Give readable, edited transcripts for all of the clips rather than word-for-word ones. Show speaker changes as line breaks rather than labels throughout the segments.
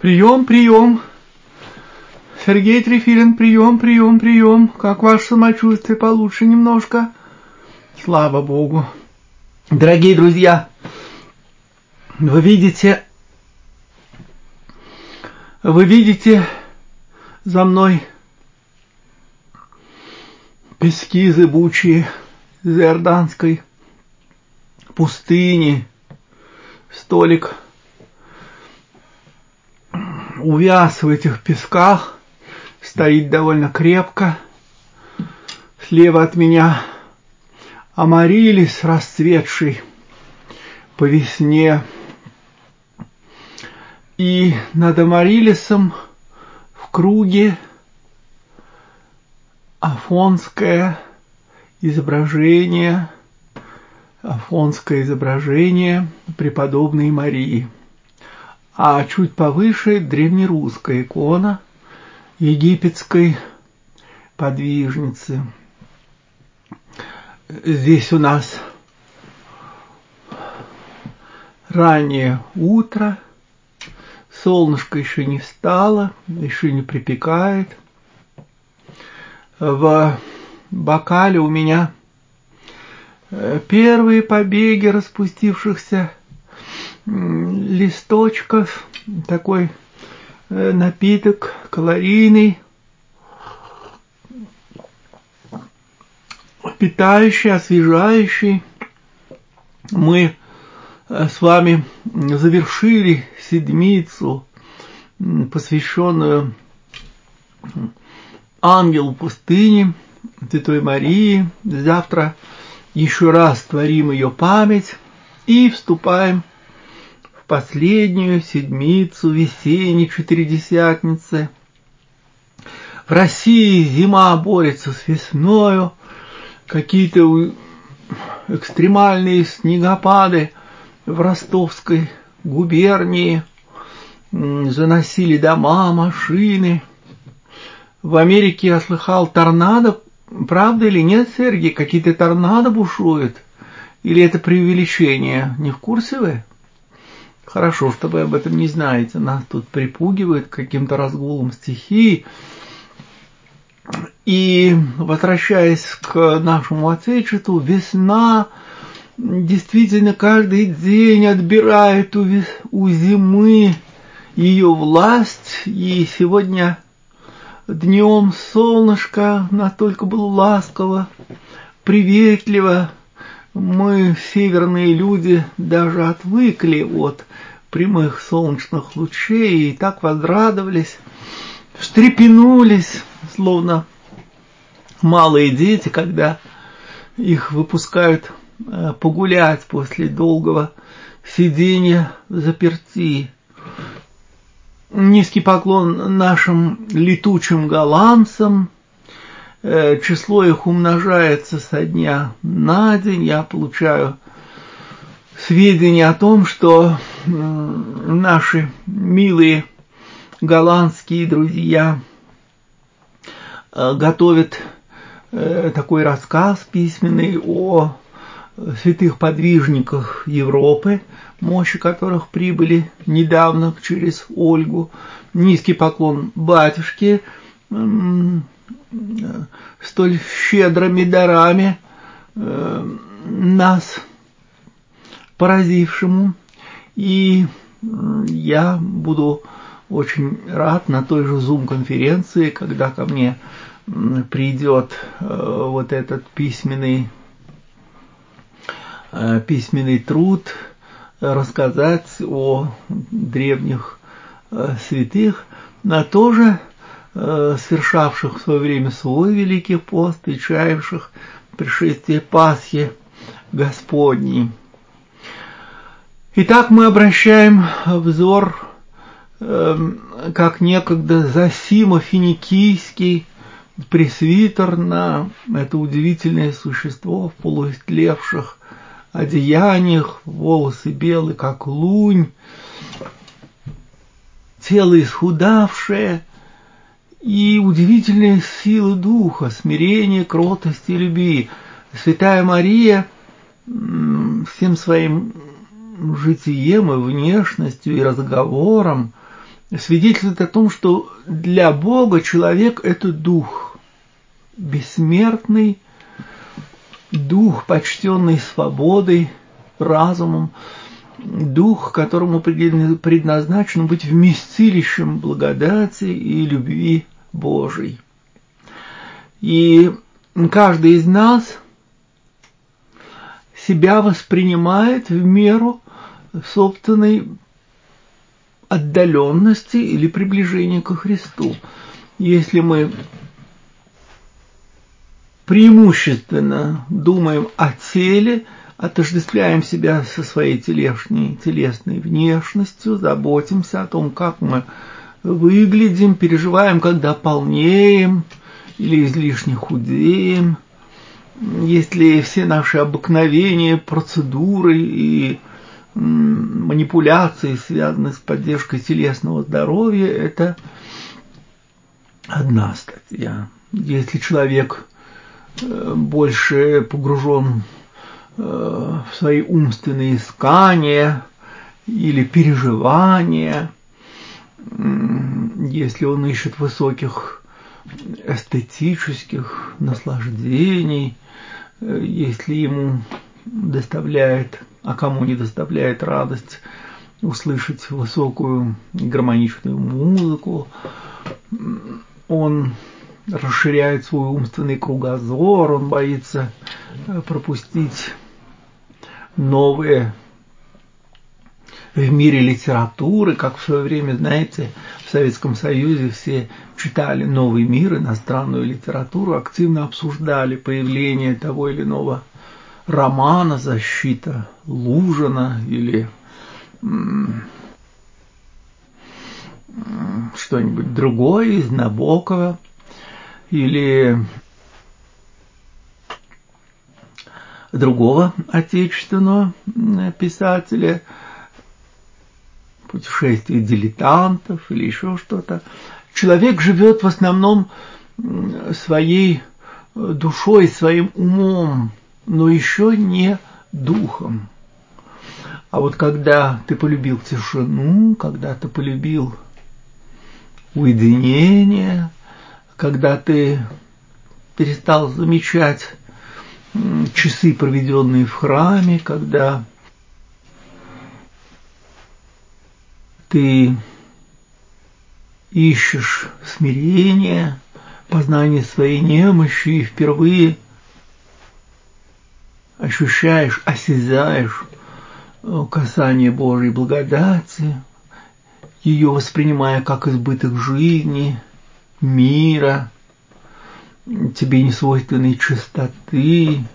Прием, прием. Сергей Трефилин, прием, прием, прием. Как ваше самочувствие? Получше немножко? Слава Богу. Дорогие друзья, вы видите за мной пески зыбучие из Иорданской пустыни. Столик увяз в этих песках, стоит довольно крепко. Слева от меня амарилис, расцветший по весне. И над амарилисом в круге афонское изображение преподобной Марии. А чуть повыше древнерусская икона египетской подвижницы. Здесь у нас раннее утро, солнышко еще не встало, еще не припекает. В бокале у меня первые побеги распустившихся листочков, такой напиток калорийный, питающий, освежающий. Мы с вами завершили седмицу, посвященную ангелу пустыни, Святой Марии. Завтра еще раз творим ее память и вступаем в последнюю седмицу весенней Четыредесятницы. В России зима борется с весною, какие-то экстремальные снегопады в Ростовской губернии заносили дома, машины. В Америке я слыхал торнадо. Правда или нет, Сергей? Какие-то торнадо бушуют? Или это преувеличение? Не в курсе вы? Хорошо, что вы об этом не знаете. Нас тут припугивают каким-то разгулом стихии. И, возвращаясь к нашему Отечеству, весна действительно каждый день отбирает у зимы ее власть. И сегодня днем солнышко настолько было ласково, приветливо. Мы, северные люди, даже отвыкли от прямых солнечных лучей и так возрадовались, встрепенулись, словно малые дети, когда их выпускают погулять после долгого сидения взаперти. Низкий поклон нашим летучим голландцам. Число их умножается со дня на день. Я получаю сведения о том, что наши милые голландские друзья готовят такой рассказ письменный о святых подвижниках Европы, мощи которых прибыли недавно через Ольгу. Низкий поклон батюшке, столь щедрыми дарами нас поразившему. И я буду очень рад на той же Zoom-конференции, когда ко мне придет вот этот письменный труд, рассказать о древних святых, на тоже совершавших в свое время свой Великий пост и чаявших пришествие Пасхи Господней. Итак, мы обращаем взор, как некогда Зосимо Финикийский пресвитер, на это удивительное существо в полуистлевших одеяниях, волосы белые, как лунь, тело исхудавшее, и удивительные силы духа, смирение, кротость и любви. Святая Мария всем своим житием и внешностью и разговором свидетельствует о том, что для Бога человек – это дух, бессмертный, дух, почтенный свободой, разумом, дух, которому предназначено быть вместилищем благодати и любви Божией. И каждый из нас себя воспринимает в меру собственной отдаленности или приближения ко Христу. Если мы преимущественно думаем о теле, отождествляем себя со своей телесной внешностью, заботимся о том, как мы выглядим, переживаем, когда полнеем или излишне худеем, если все наши обыкновения, процедуры и манипуляции связаны с поддержкой телесного здоровья, это одна статья. Если человек больше погружен в свои умственные искания или переживания, если он ищет высоких эстетических наслаждений, если ему доставляет, а кому не доставляет радость услышать высокую гармоничную музыку, он расширяет свой умственный кругозор, он боится пропустить новые в мире литературы, как в свое время, знаете, в Советском Союзе все читали «Новый мир», иностранную литературу, активно обсуждали появление того или иного романа, защита Лужина или что-нибудь другое из Набокова или другого отечественного писателя, путешествие дилетантов или еще что-то. Человек живет в основном своей душой, своим умом, но еще не духом. А вот когда ты полюбил тишину, когда ты полюбил уединение, когда ты перестал замечать часы, проведенные в храме, когда ты ищешь смирение, познание своей немощи и впервые ощущаешь, осязаешь касание Божьей благодати, ее воспринимая как избыток жизни, мира, тебе несвойственной чистоты,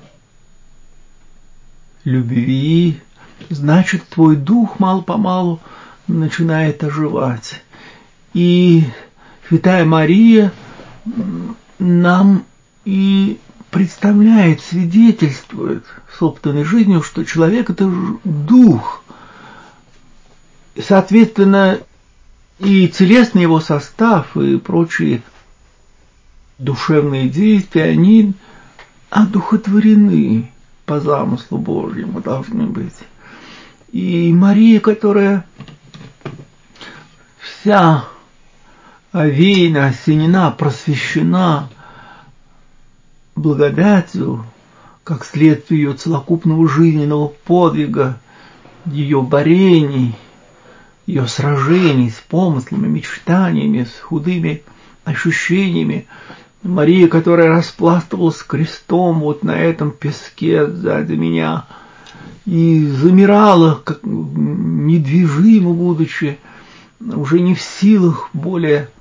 любви, значит, твой дух мало-помалу начинает оживать. И Святая Мария нам и представляет, свидетельствует собственной жизнью, что человек – это дух. Соответственно, и телесный его состав, и прочие душевные действия, они одухотворены по замыслу Божьему должны быть. И Мария, которая вся овеяна, осенена, просвещена благодатью, как следствие ее целокупного жизненного подвига, ее борений, ее сражений с помыслами, мечтаниями, с худыми ощущениями. Мария, которая распластывалась крестом вот на этом песке сзади меня и замирала, как недвижимо будучи, уже не в силах более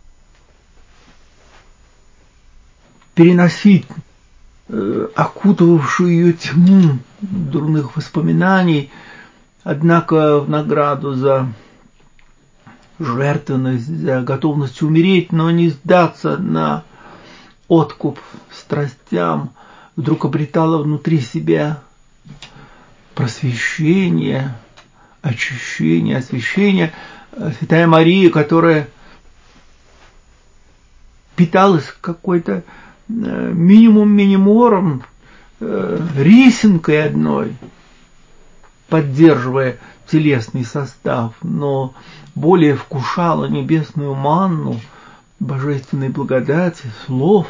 переносить окутывавшую ее тьму дурных воспоминаний, однако в награду за жертвенность, за готовность умереть, но не сдаться на откуп страстям, вдруг обретала внутри себя просвещение, очищение, освящение. Святая Мария, которая питалась какой-то минимум-минимором, рисинкой одной, поддерживая телесный состав, но более вкушала небесную манну божественной благодати, слов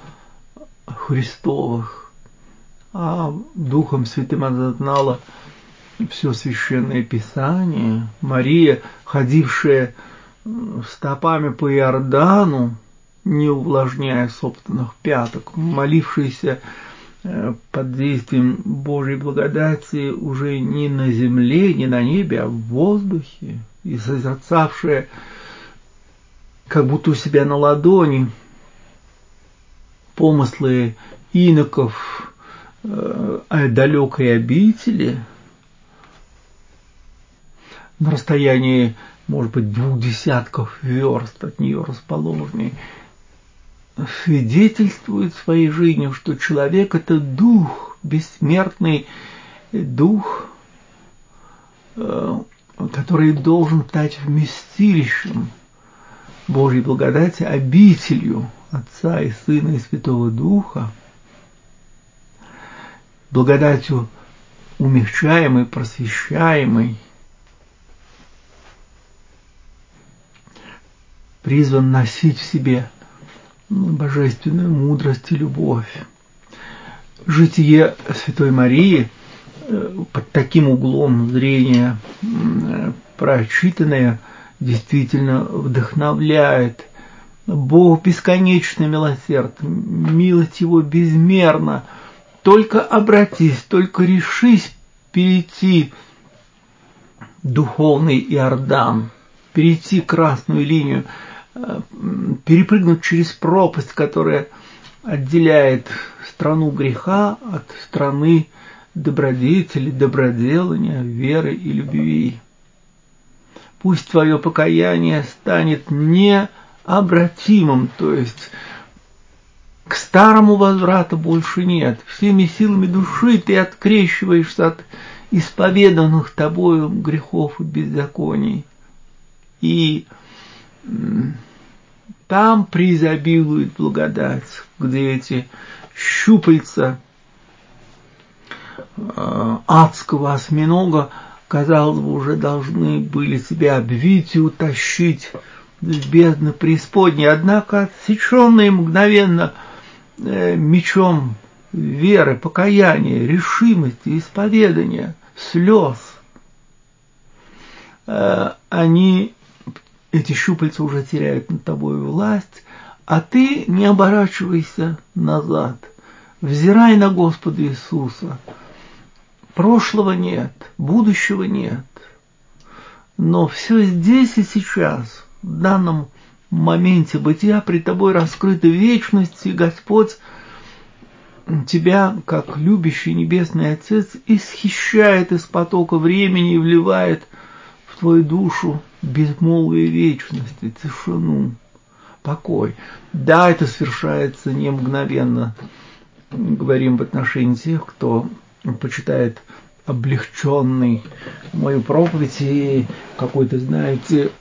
Христовых, а Духом Святым она знала все Священное Писание. Мария, ходившая стопами по Иордану, не увлажняя собственных пяток, молившаяся под действием Божьей благодати уже не на земле, не на небе, а в воздухе, и созерцавшая как будто у себя на ладони помыслы иноков о далекой обители, на расстоянии, может быть, 20 верст от нее расположенной, свидетельствует в своей жизни, что человек – это дух, бессмертный дух, который должен стать вместилищем Божьей благодати, обителью Отца и Сына и Святого Духа, благодатью умягчаемой, просвещаемой, призван носить в себе божественную мудрость и любовь. Житие Святой Марии под таким углом зрения прочитанное действительно вдохновляет. Бог бесконечно милосерд, милость Его безмерна. Только обратись, только решись перейти духовный Иордан, перейти красную линию, перепрыгнуть через пропасть, которая отделяет страну греха от страны добродетели, доброделания, веры и любви. Пусть твое покаяние станет необратимым, то есть к старому возврата больше нет. Всеми силами души ты открещиваешься от исповеданных тобою грехов и беззаконий. И там преизобилует благодать, где эти щупальца адского осьминога, казалось бы, уже должны были себя обвить и утащить в бездны преисподней. Однако отсеченные мгновенно мечом веры, покаяния, решимости, исповедания, слез, эти щупальца уже теряют над тобой власть, а ты не оборачивайся назад. Взирай на Господа Иисуса. Прошлого нет, будущего нет. Но все здесь и сейчас, в данном моменте бытия, пред тобой раскрыта вечность, и Господь тебя, как любящий Небесный Отец, исхищает из потока времени и вливает в твою душу безмолвие вечности, тишину, покой. Да, это совершается не мгновенно. Говорим в отношении тех, кто почитает облегченный мою проповедь и какой-то, знаете,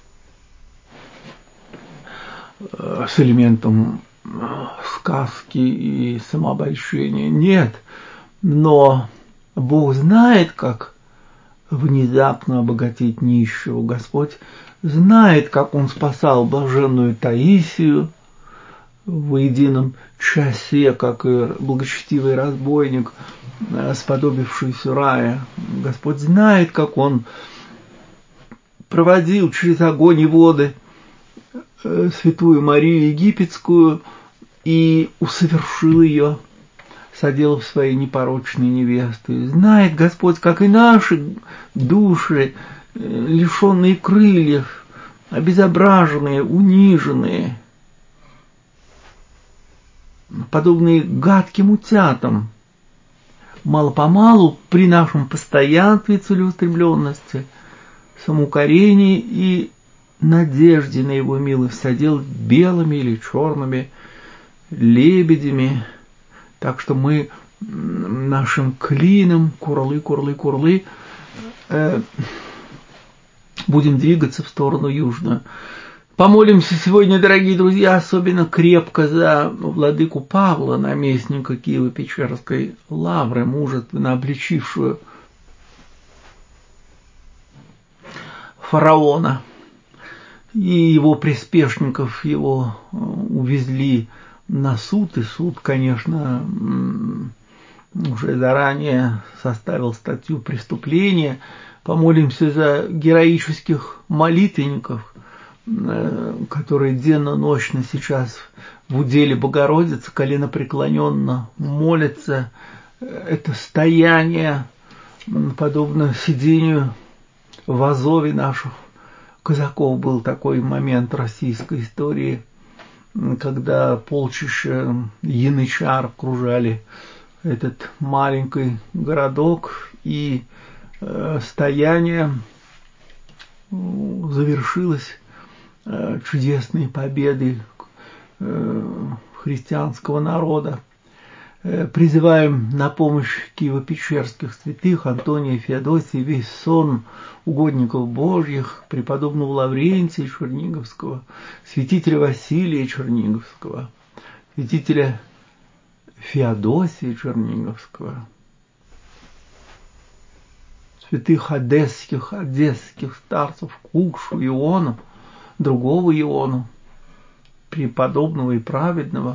с элементом сказки и самообольщения. Нет, но Бог знает, как внезапно обогатить нищего. Господь знает, как Он спасал блаженную Таисию в едином часе, как и благочестивый разбойник, сподобившийся рая. Господь знает, как Он проводил через огонь и воды святую Марию Египетскую и усовершил ее, соделав своей непорочной невестой. Знает Господь, как и наши души, лишенные крыльев, обезображенные, униженные, подобные гадким утятам, мало-помалу при нашем постоянстве и целеустремленности, самоукорении и надежде на Его милость соделать белыми или черными лебедями, так что мы нашим клином курлы будем двигаться в сторону южную. Помолимся сегодня, дорогие друзья, особенно крепко за владыку Павла, наместника Киево-Печерской лавры, мужественно обличившую фараона. И его приспешников его увезли на суд, и суд, конечно, уже заранее составил статью преступления. Помолимся за героических молитвенников, которые денно-ночно сейчас в уделе Богородицы коленопреклоненно молятся. Это стояние, подобно сидению в азове наших казаков, был такой момент российской истории, когда полчища янычар окружали этот маленький городок, и стояние завершилось чудесной победой христианского народа. Призываем на помощь киево-печерских святых Антония, Феодосия, весь сон угодников Божьих, преподобного Лаврентия Черниговского, святителя Василия Черниговского, святителя Феодосия Черниговского, святых одесских старцев Кукшу, Иону, другого Иону, преподобного и праведного,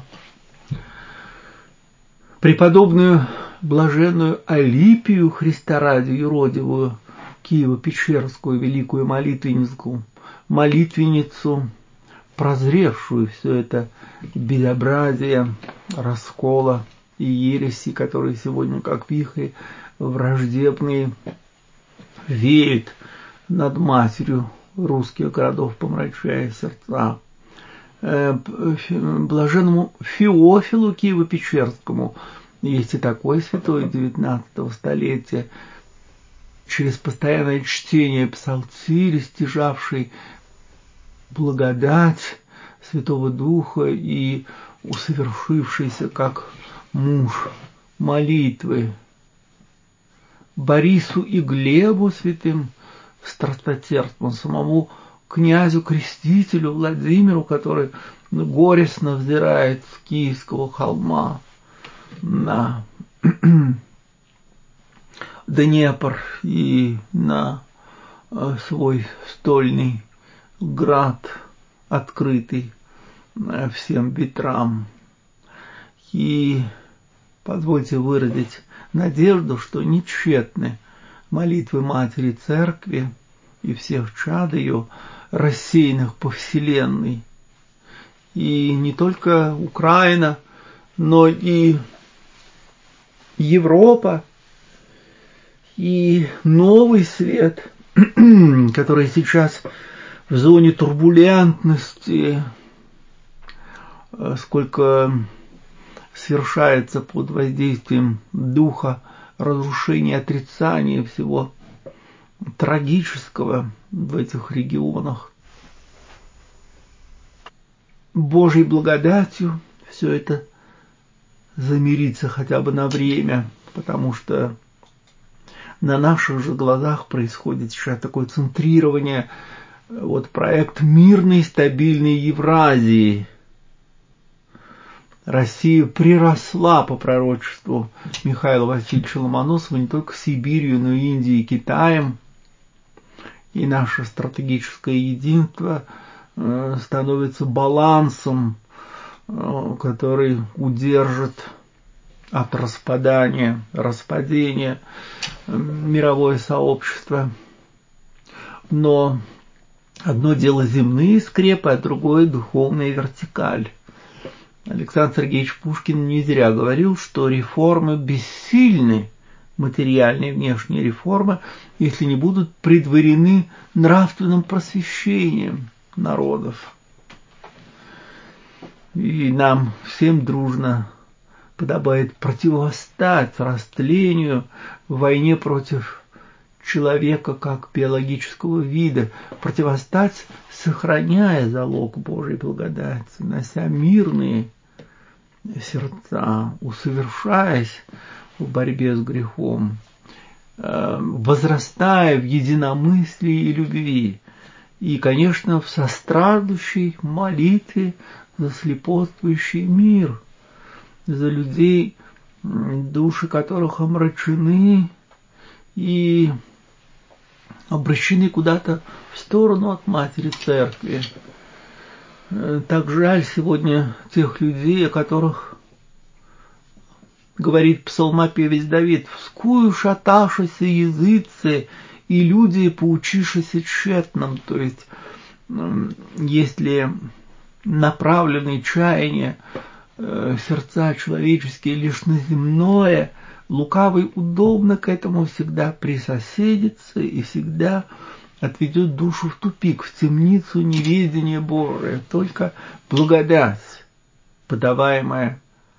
преподобную блаженную Алипию Христа ради юродивую, Киево-Печерскую великую молитвенницу, прозревшую все это безобразие, раскола и ереси, которые сегодня, как вихри враждебные, веют над матерью русских городов, помрачая сердца. Блаженному Феофилу Киево-Печерскому, есть и такой святой XIX столетия, через постоянное чтение псалтири, стяжавший благодать Святого Духа и усовершившийся как муж молитвы, Борису и Глебу святым страстотерпцам, самому князю-крестителю Владимиру, который горестно взирает с Киевского холма на Днепр и на свой стольный град, открытый всем ветрам. И позвольте выразить надежду, что не тщетны молитвы Матери Церкви и всех чад ее, рассеянных по вселенной. И не только Украина, но и Европа, и новый свет, который сейчас в зоне турбулентности, сколько совершается под воздействием духа разрушения, отрицания всего трагического в этих регионах. Божьей благодатью все это замирится хотя бы на время, потому что на наших же глазах происходит сейчас такое центрирование, вот проект мирной стабильной Евразии. Россия приросла по пророчеству Михаила Васильевича Ломоносова не только Сибирью, но и Индией и Китаем. И наше стратегическое единство становится балансом, который удержит от распадения мировое сообщество. Но одно дело земные скрепы, а другое духовная вертикаль. Александр Сергеевич Пушкин не зря говорил, что реформы бессильны, материальные внешние реформы, если не будут предварены нравственным просвещением народов. И нам всем дружно подобает противостать растлению в войне против человека как биологического вида, противостать, сохраняя залог Божьей благодати, нося мирные сердца, усовершаясь в борьбе с грехом, возрастая в единомыслии и любви, и, конечно, в состраждущей молитве за слепотствующий мир, за людей, души которых омрачены и обращены куда-то в сторону от Матери Церкви. Так жаль сегодня тех людей, о которых говорит псалмопевец Давид: «Вскую шаташися языцы, и люди поучишися тщетным». То есть, если направлены чаяния сердца человеческие лишь на земное, лукавый удобно к этому всегда присоседится и всегда отведет душу в тупик, в темницу неведения Божия. Только благодать, подаваемая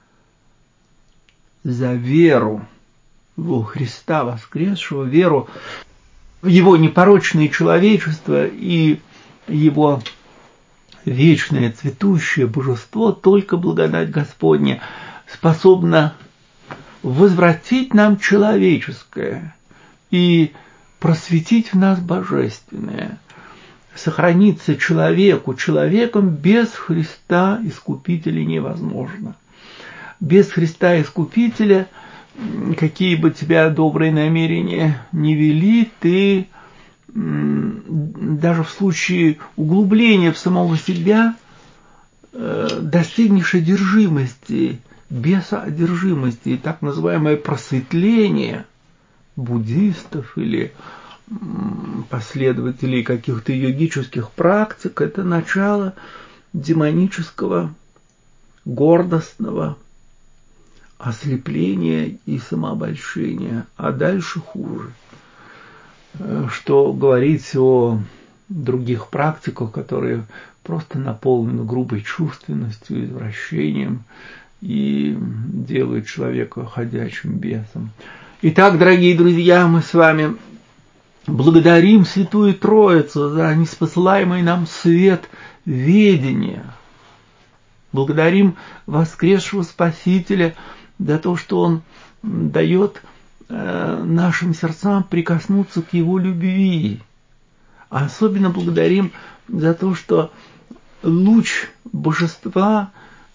за веру во Христа воскресшего, веру в Его непорочное человечество и Его вечное цветущее божество, только благодать Господня способна возвратить нам человеческое и просветить в нас божественное. Сохраниться человеком без Христа Искупителя невозможно. Без Христа Искупителя, какие бы тебя добрые намерения не вели, ты даже в случае углубления в самого себя достигнешь одержимости, бесоодержимости, и так называемое просветление буддистов или последователей каких-то йогических практик – это начало демонического, гордостного ослепления и самообольщения, а дальше хуже. Что говорить о других практиках, которые просто наполнены грубой чувственностью, извращением и делают человека ходячим бесом. Итак, дорогие друзья, мы с вами благодарим Святую Троицу за ниспосылаемый нам свет ведения. Благодарим воскресшего Спасителя за то, что Он дает нашим сердцам прикоснуться к Его любви. А особенно благодарим за то, что луч божества,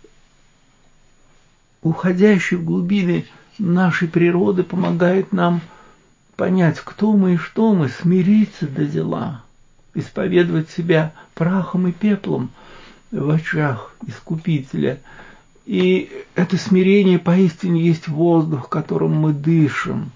уходящий в глубины нашей природы, помогает нам понять, кто мы и что мы, смириться до зела, исповедовать себя прахом и пеплом в очах Искупителя. И это смирение поистине есть воздух, которым мы дышим,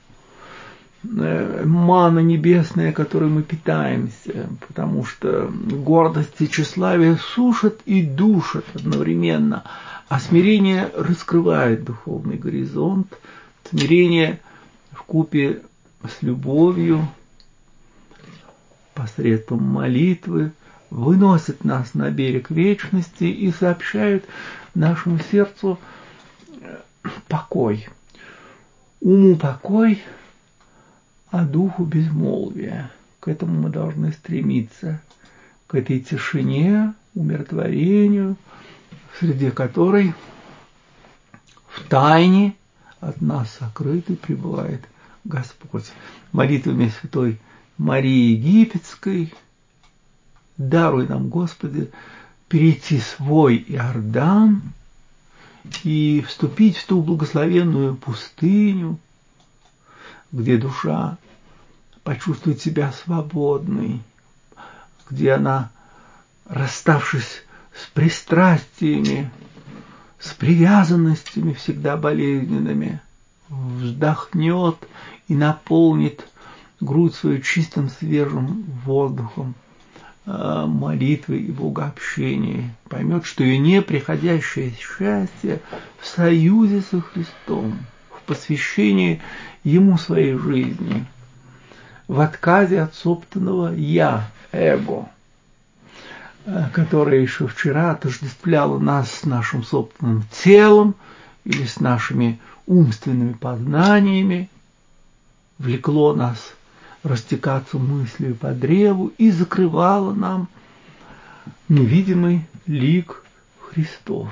манна небесная, которой мы питаемся, потому что гордость и тщеславие сушат и душат одновременно, а смирение раскрывает духовный горизонт, смирение вкупе с любовью, посредством молитвы, выносит нас на берег вечности и сообщает нашему сердцу покой. Уму покой, а духу безмолвие. К этому мы должны стремиться, к этой тишине, умиротворению, среди которой в тайне от нас сокрытый пребывает Господь. Молитвами святой Марии Египетской даруй нам, Господи, перейти свой Иордан и вступить в ту благословенную пустыню, где душа почувствует себя свободной, где она, расставшись с пристрастиями, с привязанностями всегда болезненными, вздохнет и наполнит грудь свою чистым свежим воздухом молитвы и богообщения, поймет, что ее неприходящее счастье в союзе со Христом, в посвящении Ему своей жизни, в отказе от собственного «я», эго, которое еще вчера отождествляло нас с нашим собственным телом или с нашими умственными познаниями, влекло нас растекаться мыслью по древу и закрывало нам невидимый лик Христов.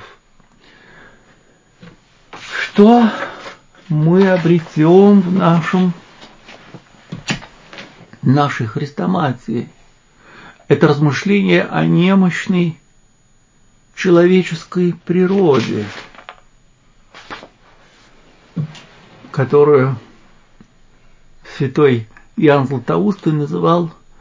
Что мы обретем в нашей хрестоматии? Это размышление о немощной человеческой природе, которую святой Иоанн Златоустый называл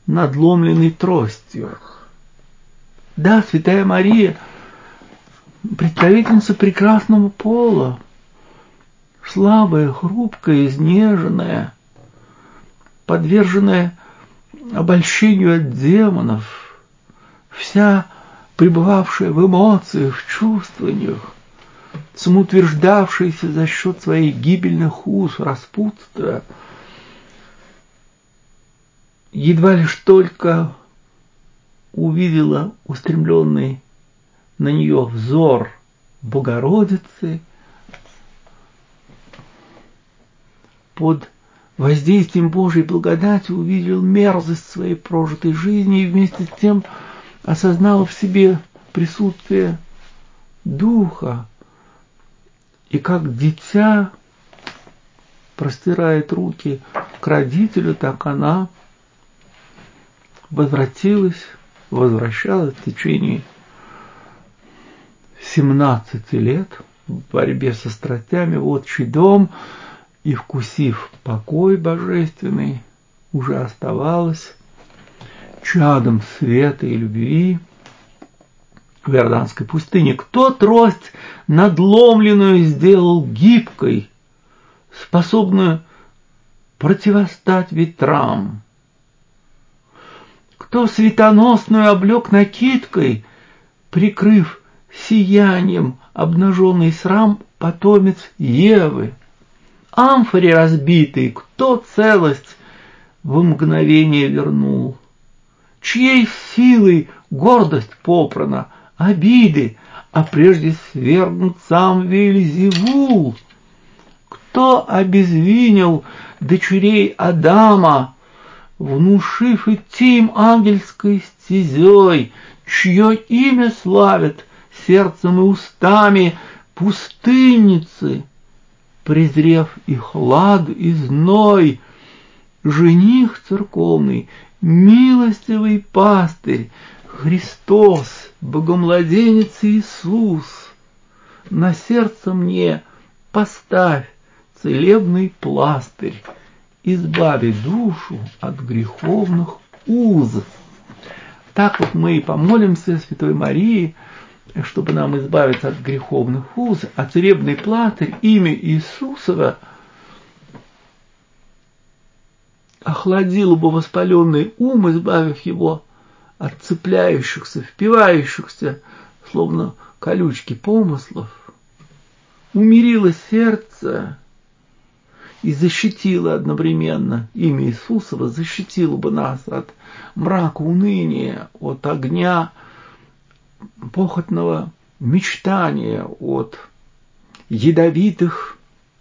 надломленный тростью. Да, Святая Мария, представительница прекрасного пола, слабая, хрупкая, изнеженная, подверженная обольщению от демонов, вся пребывавшая в эмоциях, в чувствованиях, самоутверждавшаяся за счет своих гибельных уз, распутства, едва лишь только увидела устремленный на нее взор Богородицы, под воздействием Божьей благодати увидел мерзость своей прожитой жизни и вместе с тем осознал в себе присутствие Духа. И как дитя простирает руки к родителю, так она возвращалась в течение 17 лет в борьбе со страстями в отчий дом, и, вкусив покой божественный, уже оставалась чадом света и любви в Иорданской пустыне. Кто трость надломленную сделал гибкой, способную противостать ветрам? Кто светоносную облек накидкой, прикрыв сиянием обнаженный срам потомец Евы? Амфоре разбитой кто целость в мгновение вернул? Чьей силой гордость попрана, обиды, а прежде свергнут сам Вельзевул? Кто обезвинил дочерей Адама, внушив идти им ангельской стезей, чье имя славят сердцем и устами пустынницы, презрев и хлад, и зной? Жених церковный, милостивый пастырь, Христос, Богомладенец Иисус, на сердце мне поставь целебный пластырь, избави душу от греховных уз. Так вот мы и помолимся Святой Марии, чтобы нам избавиться от греховных уз, а целебный пластырь, имя Иисусова, охладил бы воспаленный ум, избавив его от цепляющихся, впивающихся, словно колючки помыслов, умирило сердце и защитило одновременно имя Иисусова, защитило бы нас от мрака уныния, от огня похотного мечтания, от ядовитых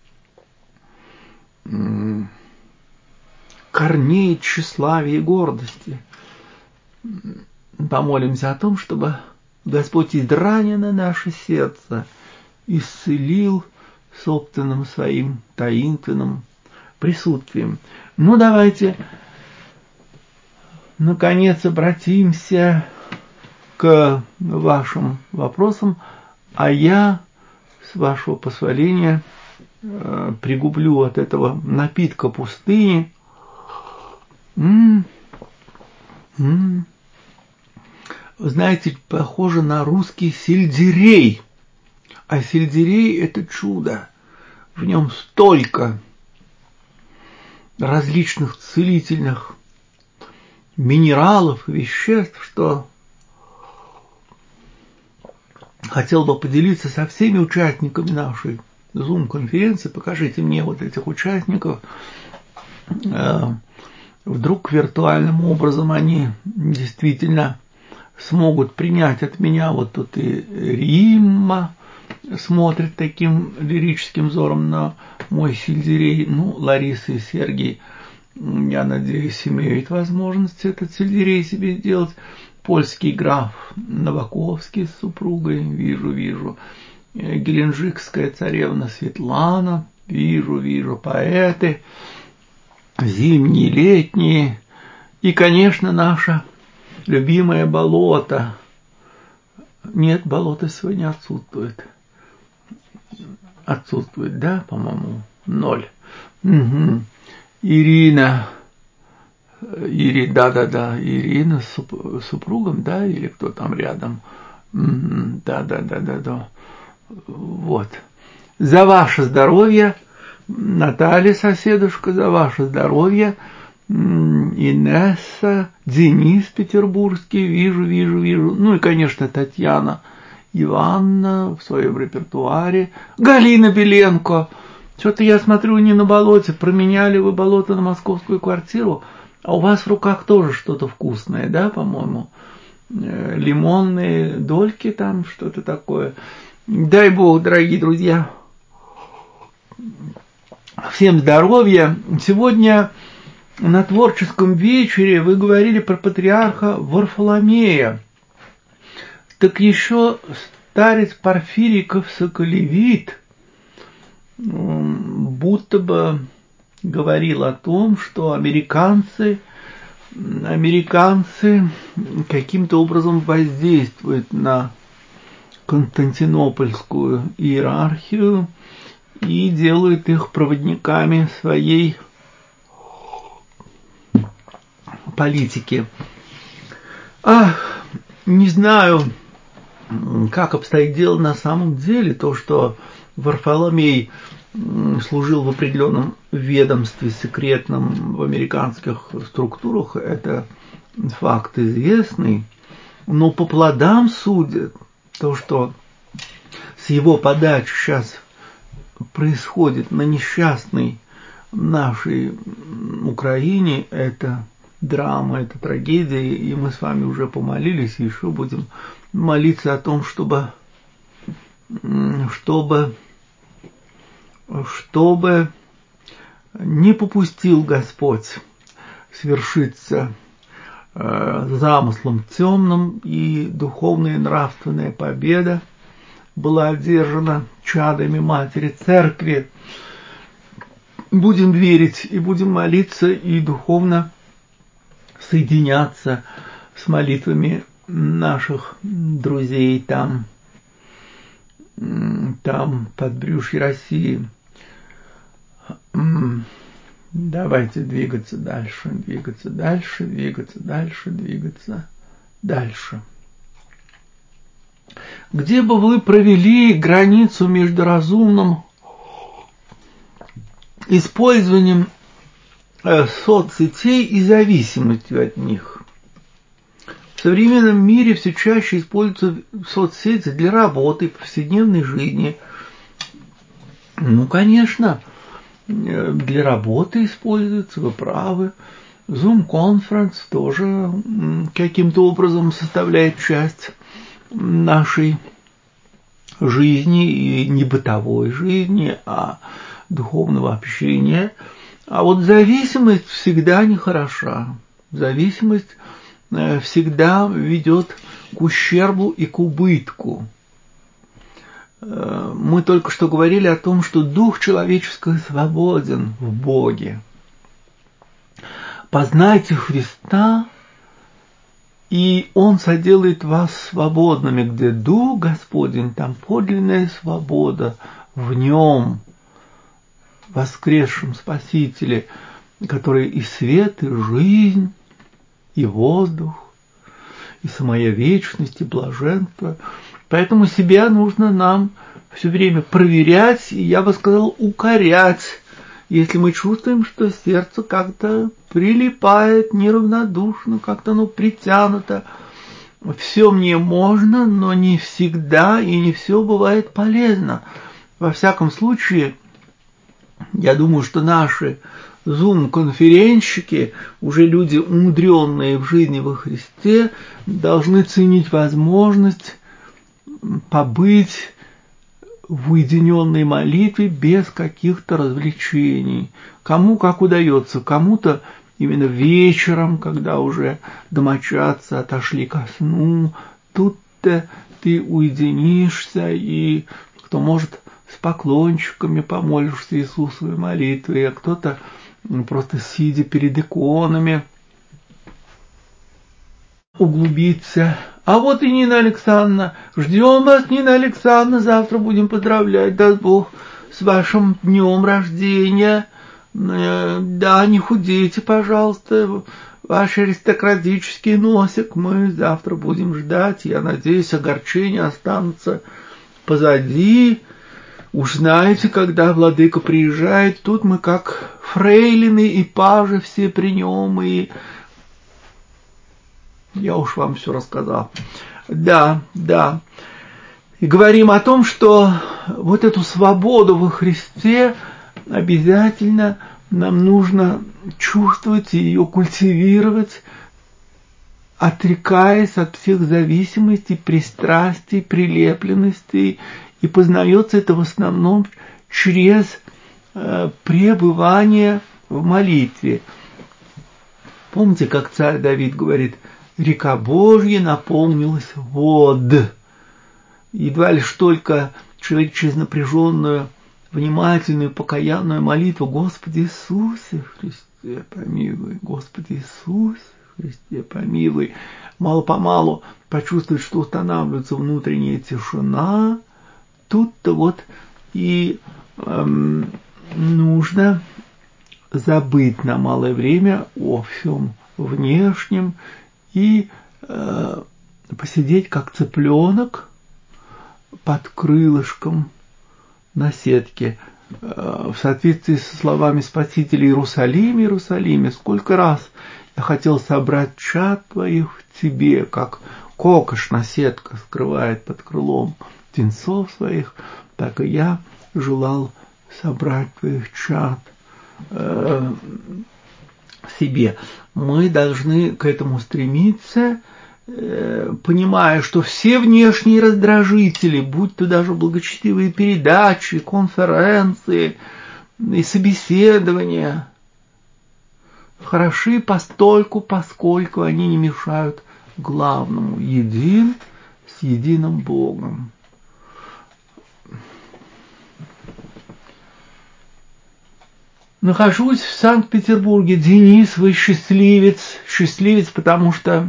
корней тщеславия и гордости. Помолимся о том, чтобы Господь изранено наше сердце исцелил собственным своим таинственным присутствием. Ну, давайте, наконец, обратимся к вашим вопросам, а я, с вашего позволения, пригублю от этого напитка пустыни. Знаете, похоже на русский сельдерей. А сельдерей – это чудо. В нем столько различных целительных минералов, веществ, что хотел бы поделиться со всеми участниками нашей Zoom-конференции. Покажите мне вот этих участников. Вдруг виртуальным образом они действительно смогут принять от меня. Вот тут и Римма смотрит таким лирическим взором на мой сельдерей. Ну, Лариса и Сергей, я надеюсь, имеют возможность этот сельдерей себе сделать. Польский граф Новаковский с супругой, вижу. Геленджикская царевна Светлана, вижу. Поэты, зимние, летние. И, конечно, наше любимое болото. Нет, болото сегодня отсутствует. Отсутствует, да, по-моему? 0. Угу. Ирина Ирина с супругом, да, или кто там рядом. Да. Вот. За ваше здоровье, Наталья, соседушка, за ваше здоровье. Инесса, Денис петербургский, вижу. Ну и, конечно, Татьяна Ивановна в своем репертуаре. Галина Беленко. Что-то я смотрю, не на болоте. Променяли вы болото на московскую квартиру. А у вас в руках тоже что-то вкусное, да, по-моему? Лимонные дольки там, что-то такое. Дай Бог, дорогие друзья. Всем здоровья. Сегодня на творческом вечере вы говорили про патриарха Варфоломея. Так еще старец Порфириков-Соколевит будто бы говорил о том, что американцы каким-то образом воздействуют на константинопольскую иерархию и делают их проводниками своей политики. Не знаю, как обстоит дело на самом деле. То, что Варфоломей служил в определенном ведомстве секретном в американских структурах, это факт известный. Но по плодам судят. То, что с его подачи сейчас происходит на несчастной нашей Украине, это драма, это трагедия, и мы с вами уже помолились, и еще будем молиться о том, чтобы не попустил Господь свершиться замыслом темным, и духовная и нравственная победа была одержана чадами Матери Церкви. Будем верить и будем молиться, и духовно соединяться с молитвами наших друзей там подбрюшье России. Давайте двигаться дальше. Где бы вы провели границу между разумным использованием соцсетей и зависимостью от них? В современном мире все чаще используются соцсети для работы, повседневной жизни. Ну, конечно, для работы используются, вы правы. Zoom Conference тоже каким-то образом составляет часть нашей жизни, и не бытовой жизни, а духовного общения. А вот зависимость всегда нехороша. Зависимость всегда ведет к ущербу и к убытку. Мы только что говорили о том, что дух человеческий свободен в Боге. Познайте Христа, и Он соделает вас свободными. Где Дух Господень, там подлинная свобода в Нем, воскресшем Спасителе, который и свет, и жизнь, и воздух, и самая вечность, и блаженство. Поэтому себя нужно нам все время проверять, и я бы сказал, укорять, если мы чувствуем, что сердце как-то прилипает, неравнодушно, как-то оно притянуто. Все мне можно, но не всегда и не все бывает полезно. Во всяком случае, я думаю, что наши Zoom-конференщики, уже люди, умудренные в жизни во Христе, должны ценить возможность побыть в уединенной молитве без каких-то развлечений. Кому как удается, кому-то именно вечером, когда уже домочадцы отошли ко сну, тут-то ты уединишься, и кто может с поклончиками помолишься Иисусовой молитвой, а кто-то просто сидя перед иконами углубиться. А вот и Нина Александровна. Ждем вас, Нина Александровна. Завтра будем поздравлять, даст Бог, с вашим днем рождения. Да, не худейте, пожалуйста. Ваш аристократический носик мы завтра будем ждать. Я надеюсь, огорчения останутся позади. Уж знаете, когда владыка приезжает, тут мы как фрейлины и пажи все при нем, и я уж вам все рассказал. Да. И говорим о том, что вот эту свободу во Христе обязательно нам нужно чувствовать и ее культивировать, отрекаясь от всех зависимостей, пристрастий, прилепленностей. И познается это в основном через пребывание в молитве. Помните, как царь Давид говорит: «Река Божья наполнилась вод». Едва лишь только человек через напряженную, внимательную, покаянную молитву: «Господи Иисусе Христе, помилуй! Господи Иисусе Христе, помилуй!» мало-помалу почувствует, что устанавливается внутренняя тишина. Тут-то вот и нужно забыть на малое время о всем внешнем и посидеть как цыпленок под крылышком на сетке. В соответствии со словами Спасителя: «Иерусалим, Иерусалиме, сколько раз я хотел собрать чад твоих в тебе, как кокошна сетка скрывает под крылом птенцов своих, так и я желал собрать твоих чад себе». Мы должны к этому стремиться, понимая, что все внешние раздражители, будь то даже благочестивые передачи, конференции и собеседования, хороши постольку, поскольку они не мешают главному: един с единым Богом. Нахожусь в Санкт-Петербурге. Денис, вы счастливец. Счастливец, потому что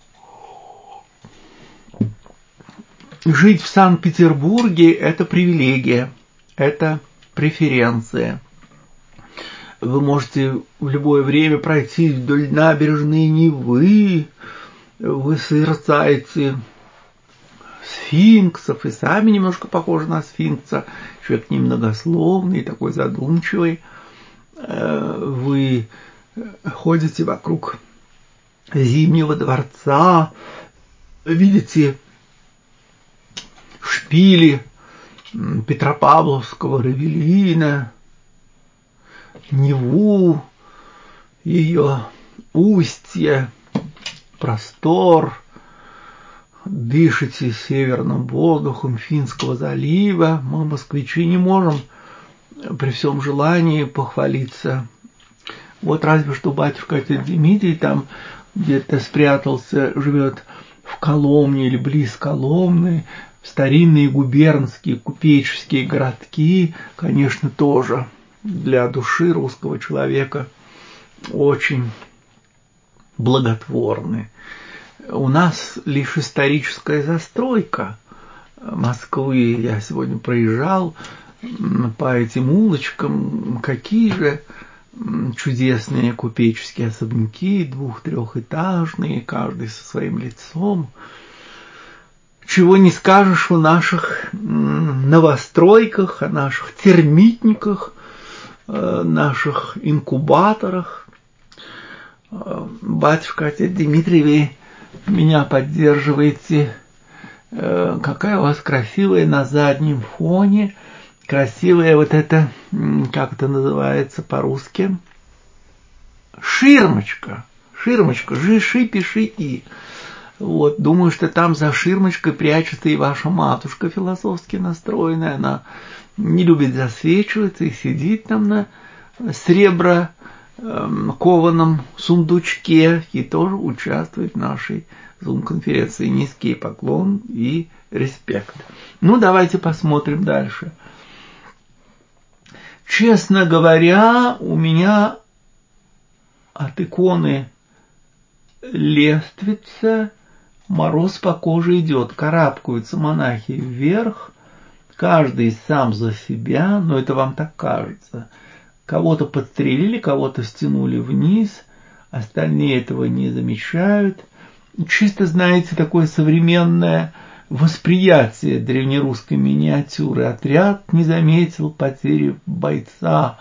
жить в Санкт-Петербурге – это привилегия, это преференция. Вы можете в любое время пройти вдоль набережной Невы, вы созерцаете сфинксов и сами немножко похожи на сфинкса. Человек немногословный, такой задумчивый. Вы ходите вокруг Зимнего дворца, видите шпили Петропавловского Равелина, Неву, ее устье, простор, дышите северным воздухом Финского залива. Мы, москвичи, не можем при всем желании похвалиться. Вот разве что батюшка отец Дмитрий там где-то спрятался, живет в Коломне или близ Коломны. Старинные губернские купеческие городки, конечно, тоже для души русского человека очень благотворны. У нас лишь историческая застройка Москвы. Я сегодня проезжал по этим улочкам. Какие же чудесные купеческие особняки, 2-3-этажные, каждый со своим лицом. Чего не скажешь о наших новостройках, о наших термитниках, наших инкубаторах. Батюшка, отец Дмитрий, вы меня поддерживаете. Какая у вас красивая на заднем фоне, красивая вот эта, как это называется по-русски, ширмочка. Ширмочка, жиши, пиши и. Вот, думаю, что там за ширмочкой прячется и ваша матушка философски настроенная. Она не любит засвечиваться и сидит там на сребро кованом сундучке и тоже участвует в нашей зум-конференции. Низкий поклон и респект. Ну, давайте посмотрим дальше. Честно говоря, у меня от иконы лествица мороз по коже идет. Карабкаются монахи вверх, каждый сам за себя, но это вам так кажется. Кого-то подстрелили, кого-то стянули вниз, остальные этого не замечают. Чисто, знаете, такое современное восприятие древнерусской миниатюры. Отряд не заметил потери бойца,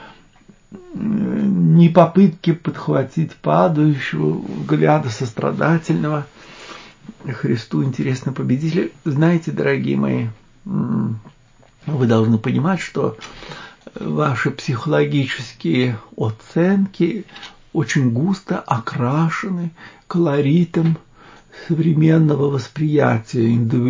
ни попытки подхватить падающего, взгляда сострадательного. Христу интересно победитель. Знаете, дорогие мои, вы должны понимать, что ваши психологические оценки очень густо окрашены колоритом современного восприятия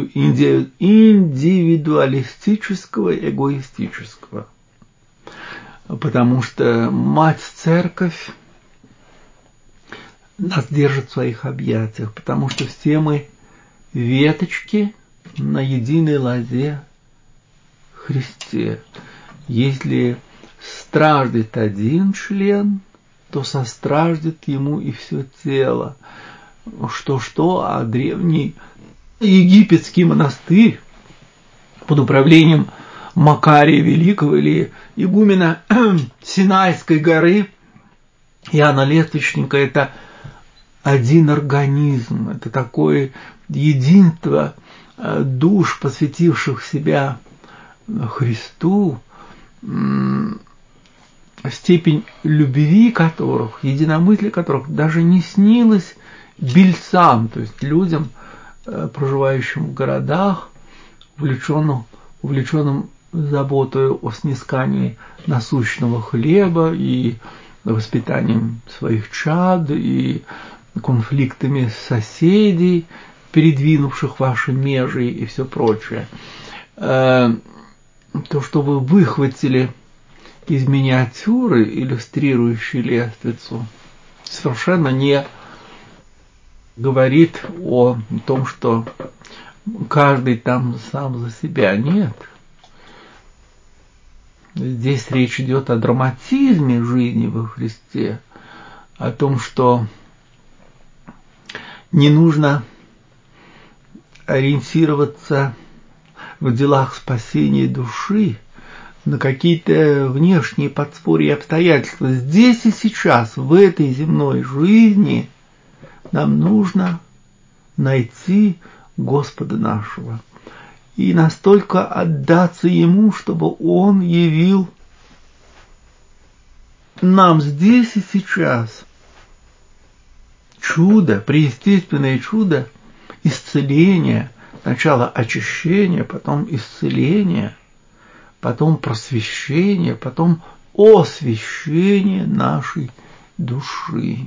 индивидуалистического, эгоистического. Потому что Мать-Церковь нас держит в своих объятиях, потому что все мы веточки на единой лозе Христе. Если страждет один член, то состраждет ему и все тело. Что-что, а древний египетский монастырь под управлением Макария Великого или игумена Синайской горы Иоанна Лествичника — это один организм, это такое единство душ, посвятивших себя Христу, степень любви которых, единомыслия которых даже не снилось бельцам, то есть людям, проживающим в городах, увлеченным заботой о снискании насущного хлеба и воспитанием своих чад, и конфликтами соседей, передвинувших ваши межи и все прочее. То, что вы выхватили из миниатюры, иллюстрирующей лествицу, совершенно не говорит о том, что каждый там сам за себя. Нет. Здесь речь идет о драматизме жизни во Христе, о том, что не нужно ориентироваться в делах спасения души на какие-то внешние подспорья и обстоятельства. Здесь и сейчас, в этой земной жизни, нам нужно найти Господа нашего и настолько отдаться Ему, чтобы Он явил нам здесь и сейчас чудо, преестественное чудо исцеления, сначала очищения, потом исцеления, потом просвещения, потом освящения нашей души.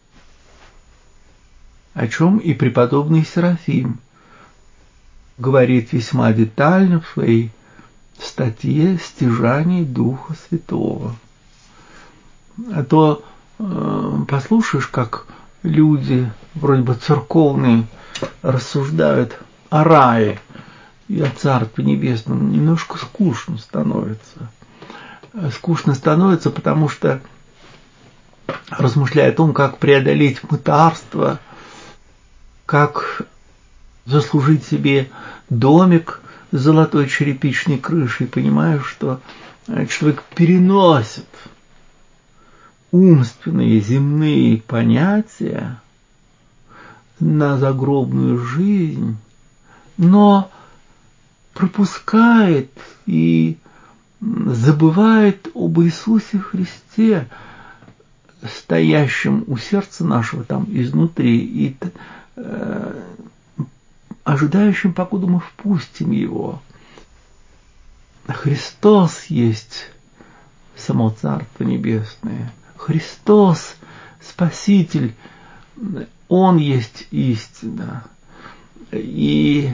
О чем и преподобный Серафим говорит весьма детально в своей статье «Стяжание Духа Святого». А то послушаешь, как люди вроде бы церковные рассуждают о рае и о Царстве Небесном, немножко скучно становится. Скучно становится, потому что, размышляя о том, как преодолеть мытарство, как заслужить себе домик с золотой черепичной крышей, понимаешь, что человек переносит умственные земные понятия на загробную жизнь, но пропускает и забывает об Иисусе Христе, стоящем у сердца нашего там изнутри и ожидающим, покуда мы впустим Его. Христос есть само Царство Небесное. Христос Спаситель, Он есть истина. И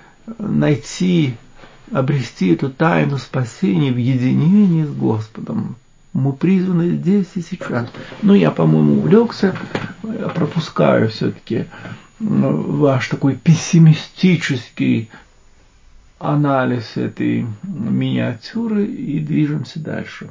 обрести эту тайну спасения в единении с Господом мы призваны здесь и сейчас. Но я, по-моему, увлекся, пропускаю все-таки ваш такой пессимистический анализ этой миниатюры и движемся дальше.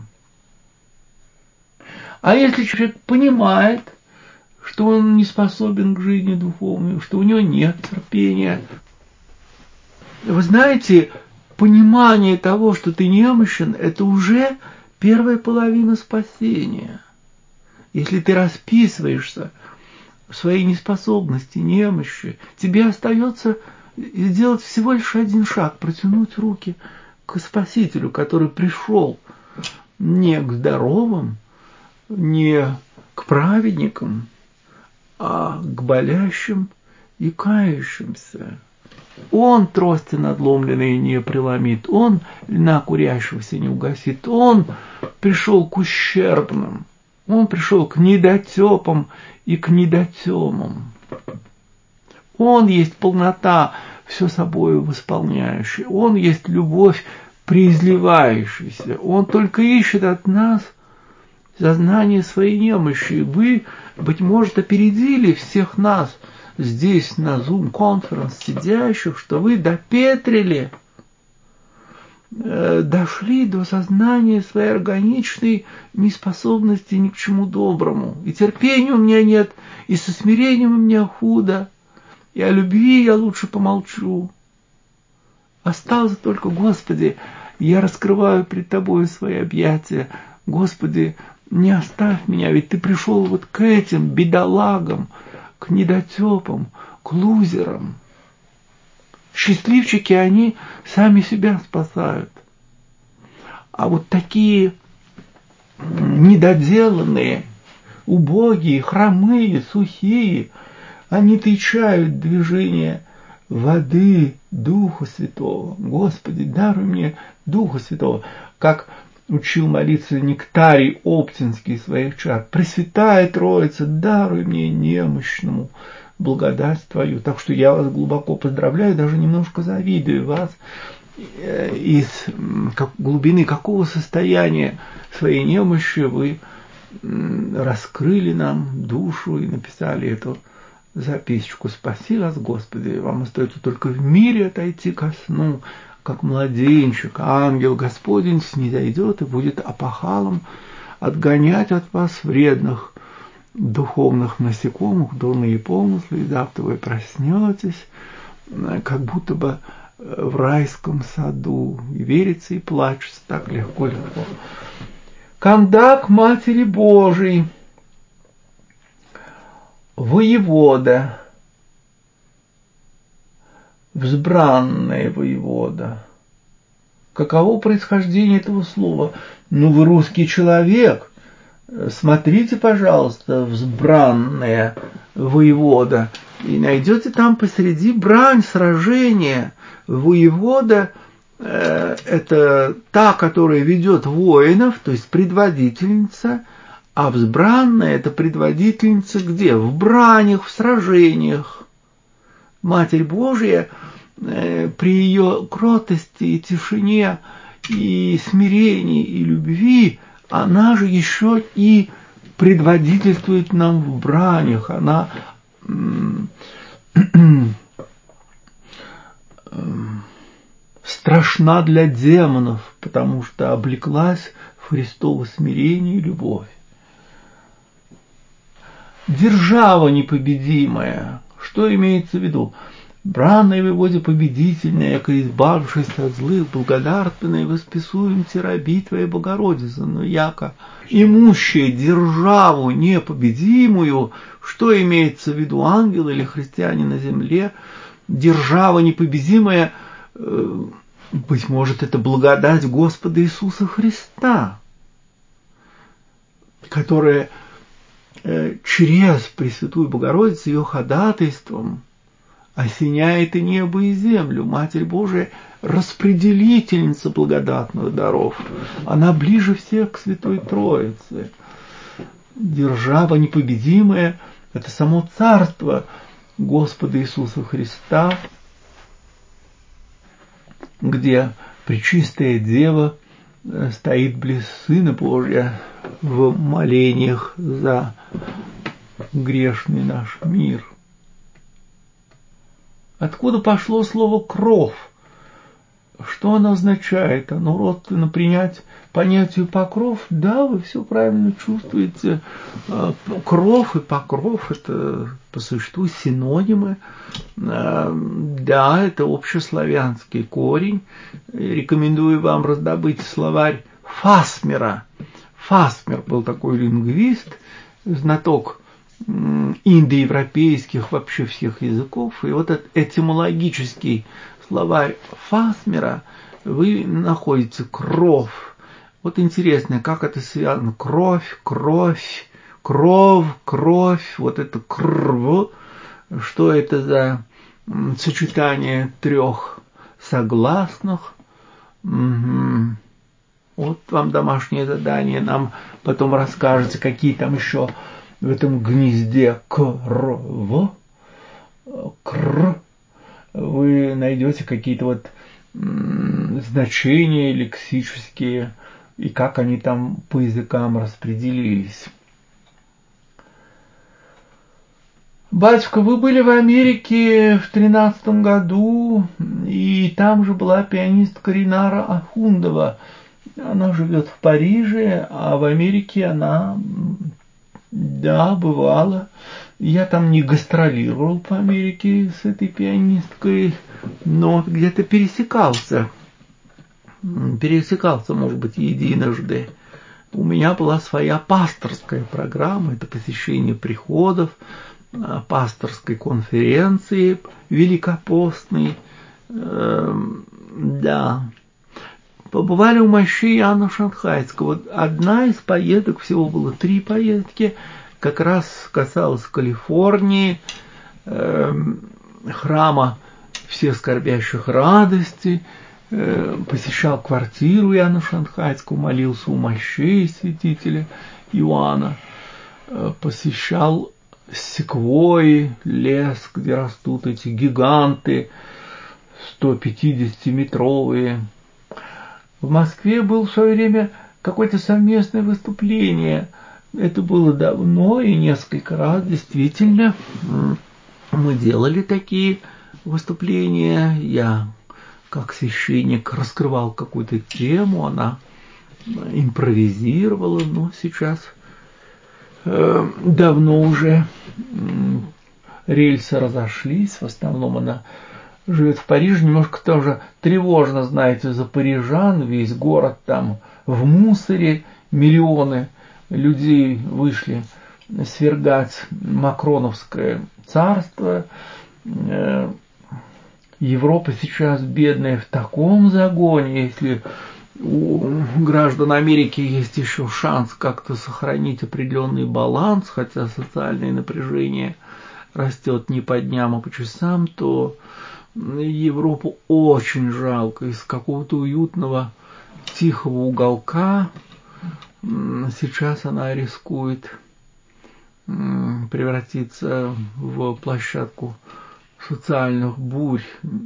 А если человек понимает, что он не способен к жизни духовной, что у него нет терпения, вы знаете, понимание того, что ты немощен, это уже первая половина спасения. если ты расписываешься в своей неспособности, немощи, тебе остается сделать всего лишь один шаг, протянуть руки к Спасителю, который пришел не к здоровым, не к праведникам, а к болящим и кающимся. Он трости надломленные не преломит, он льна курящегося не угасит, он пришел к ущербным, он пришел к недотепам и к недотемам. Он есть полнота, все собою восполняющая, он есть любовь преизливающаяся, он только ищет от нас сознание своей немощи. Вы, быть может, опередили всех нас здесь на Zoom Conference сидящих, что вы допетрили, дошли до сознания своей органичной неспособности ни к чему доброму. И терпения у меня нет, и со смирением у меня худо, и о любви я лучше помолчу. Осталось только, Господи, я раскрываю пред Тобой свои объятия. Господи, не оставь меня, ведь Ты пришел вот к этим бедолагам, к недотепам, к лузерам. Счастливчики, они сами себя спасают. А вот такие недоделанные, убогие, хромые, сухие, они тычают движение воды Духа Святого. Господи, даруй мне Духа Святого, как учил молиться Нектарий Оптинский своих чад. Пресвятая Троица, даруй мне немощному благодать Твою. Так что я вас глубоко поздравляю, даже немножко завидую вас из глубины какого состояния своей немощи вы раскрыли нам душу и написали эту записочку. Спаси вас, Господи, вам остается только в мире отойти ко сну, как младенчик. Ангел Господень снизойдет и будет опахалом отгонять от вас вредных духовных насекомых, дурные помыслы, и завтра вы проснетесь, как будто бы в райском саду. И верится, и плачется так легко-легко. Кондак Матери Божией, воевода, взбранная воевода. Каково происхождение этого слова? Ну, вы русский человек. Смотрите, пожалуйста, взбранная воевода. И найдете там посреди брань, сражение. Воевода это та, которая ведет воинов, то есть предводительница. А взбранная – это предводительница где? В бранях, в сражениях. Матерь Божья при ее кротости и тишине, и смирении, и любви, она же еще и предводительствует нам в бранях. Она страшна для демонов, потому что облеклась в Христово смирение и любовь. Держава непобедимая. Что имеется в виду? Бранной воеводе победительная, яко избавившись от злых, благодарственной восписуем те раби Твоей Богородицы, но яко имущая державу непобедимую, что имеется в виду, ангел или христиане на земле, держава непобедимая, быть может, это благодать Господа Иисуса Христа, которая через Пресвятую Богородицу, ее ходатайством осеняет и небо, и землю. Матерь Божия – распределительница благодатных даров. Она ближе всех к Святой Троице. Держава непобедимая – это само царство Господа Иисуса Христа, где Пречистая Дева стоит близ Сына Божия в молениях за грешный наш мир. Откуда пошло слово «кров»? Что оно означает? Оно родственно понятию покров? Да, вы все правильно чувствуете. Кров и покров – это по существу синонимы. Да, это общеславянский корень. Рекомендую вам раздобыть словарь Фасмера. Фасмер был такой лингвист, знаток индоевропейских вообще всех языков, и вот этот этимологический словарь Фасмера вы находите кровь. Вот интересно, как это связано. Кровь, кровь, кровь, кровь, вот это крв. Что это за сочетание трех согласных? Угу. Вот вам домашнее задание. Нам потом расскажете, какие там еще в этом гнезде крв. Кр. Вы найдете какие-то вот значения лексические, и как они там по языкам распределились. Батюшка, вы были в Америке в 2013 году, и там же была пианистка Ринара Ахундова. Она живет в Париже, а в Америке она, да, бывала. Я там не гастролировал по Америке с этой пианисткой, но где-то пересекался, может быть, единожды. У меня была своя пасторская программа, это посещение приходов, пасторской конференции великопостной. Да. Побывали у мощей Иоанна Шанхайского. Одна из поездок, всего было 3 поездки, как раз касалась Калифорнии, храма всех скорбящих радости, посещал квартиру Иоанна Шанхайского, молился у мощей святителя Иоанна, посещал секвойи, лес, где растут эти гиганты, 150-метровые. В Москве было в свое время какое-то совместное выступление. Это было давно и несколько раз, действительно. Мы делали такие выступления. Я, как священник, раскрывал какую-то тему, она импровизировала, но сейчас давно уже рельсы разошлись, в основном она живет в Париже, немножко тоже тревожно, знаете, за парижан, весь город там в мусоре, миллионы людей вышли свергать макроновское царство. Европа сейчас бедная в таком загоне, если у граждан Америки есть еще шанс как-то сохранить определенный баланс, хотя социальное напряжение растет не по дням, а по часам, то Европу очень жалко. Из какого-то уютного тихого уголка сейчас она рискует превратиться в площадку социальных бурь.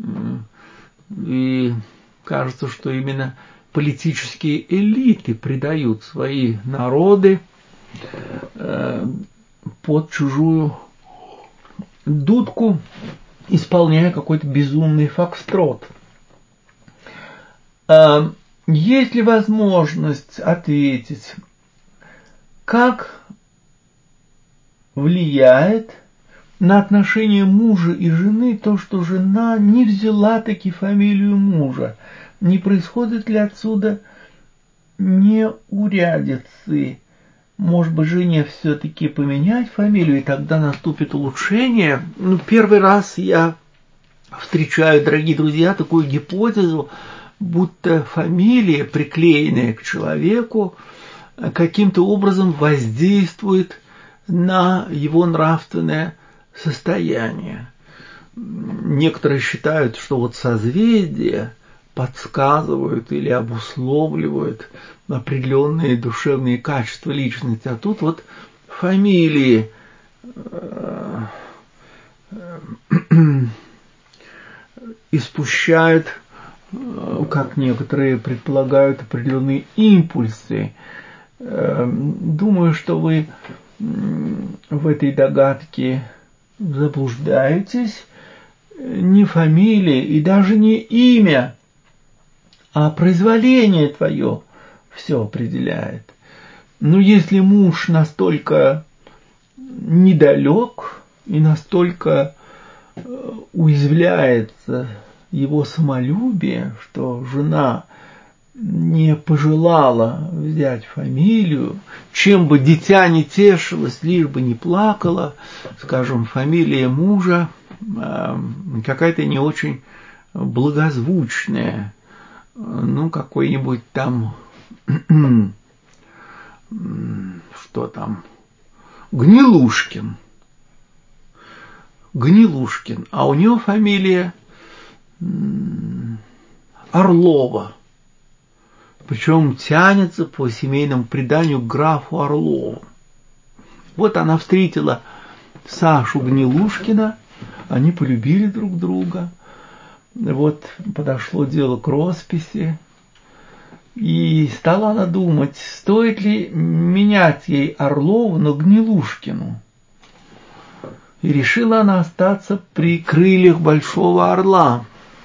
И кажется, что именно политические элиты предают свои народы под чужую дудку, исполняя какой-то безумный фокстрот. Есть ли возможность ответить, как влияет на отношения мужа и жены то, что жена не взяла таки фамилию мужа? Не происходит ли отсюда неурядицы? Может быть, жене все-таки поменять фамилию, и тогда наступит улучшение? Первый раз я встречаю, дорогие друзья, такую гипотезу, будто фамилия, приклеенная к человеку, каким-то образом воздействует на его нравственное состояние. Некоторые считают, что вот созвездия подсказывают или обусловливают определенные душевные качества личности, а тут вот фамилии испущают, как некоторые предполагают, определенные импульсы. Думаю, что вы в этой догадке заблуждаетесь. Не фамилия и даже не имя, а произволение твое все определяет. Но если муж настолько недалек и настолько уязвляется его самолюбие, что жена не пожелала взять фамилию, чем бы дитя не тешилось, лишь бы не плакало, скажем, фамилия мужа какая-то не очень благозвучная, ну, какой-нибудь там, что там, Гнилушкин, а у него фамилия Орлова, причем тянется по семейному преданию к графу Орлову. Вот она встретила Сашу Гнилушкина, они полюбили друг друга, вот подошло дело к росписи, и стала она думать, стоит ли менять ей Орлову на Гнилушкину. И решила она остаться при крыльях Большого Орла.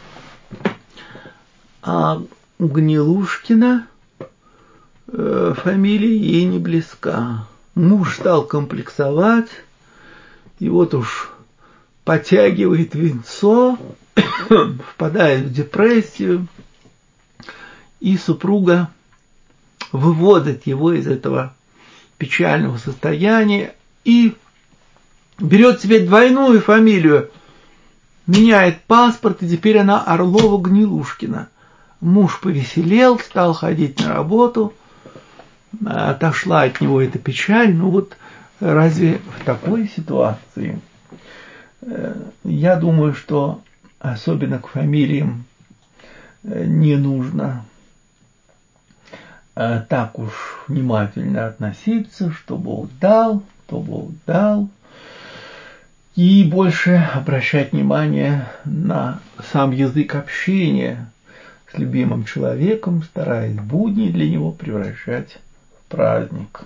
А у Гнилушкина фамилия ей не близка. Муж стал комплексовать, и вот уж потягивает винцо, впадает в депрессию, и супруга выводит его из этого печального состояния и берет себе двойную фамилию, меняет паспорт, и теперь она Орлова-Гнилушкина. Муж повеселел, стал ходить на работу, отошла от него эта печаль. Ну вот разве в такой ситуации, я думаю, что особенно к фамилиям не нужно так уж внимательно относиться, что Бог дал, то Бог дал, и больше обращать внимание на сам язык общения с любимым человеком, стараясь будни для него превращать в праздник.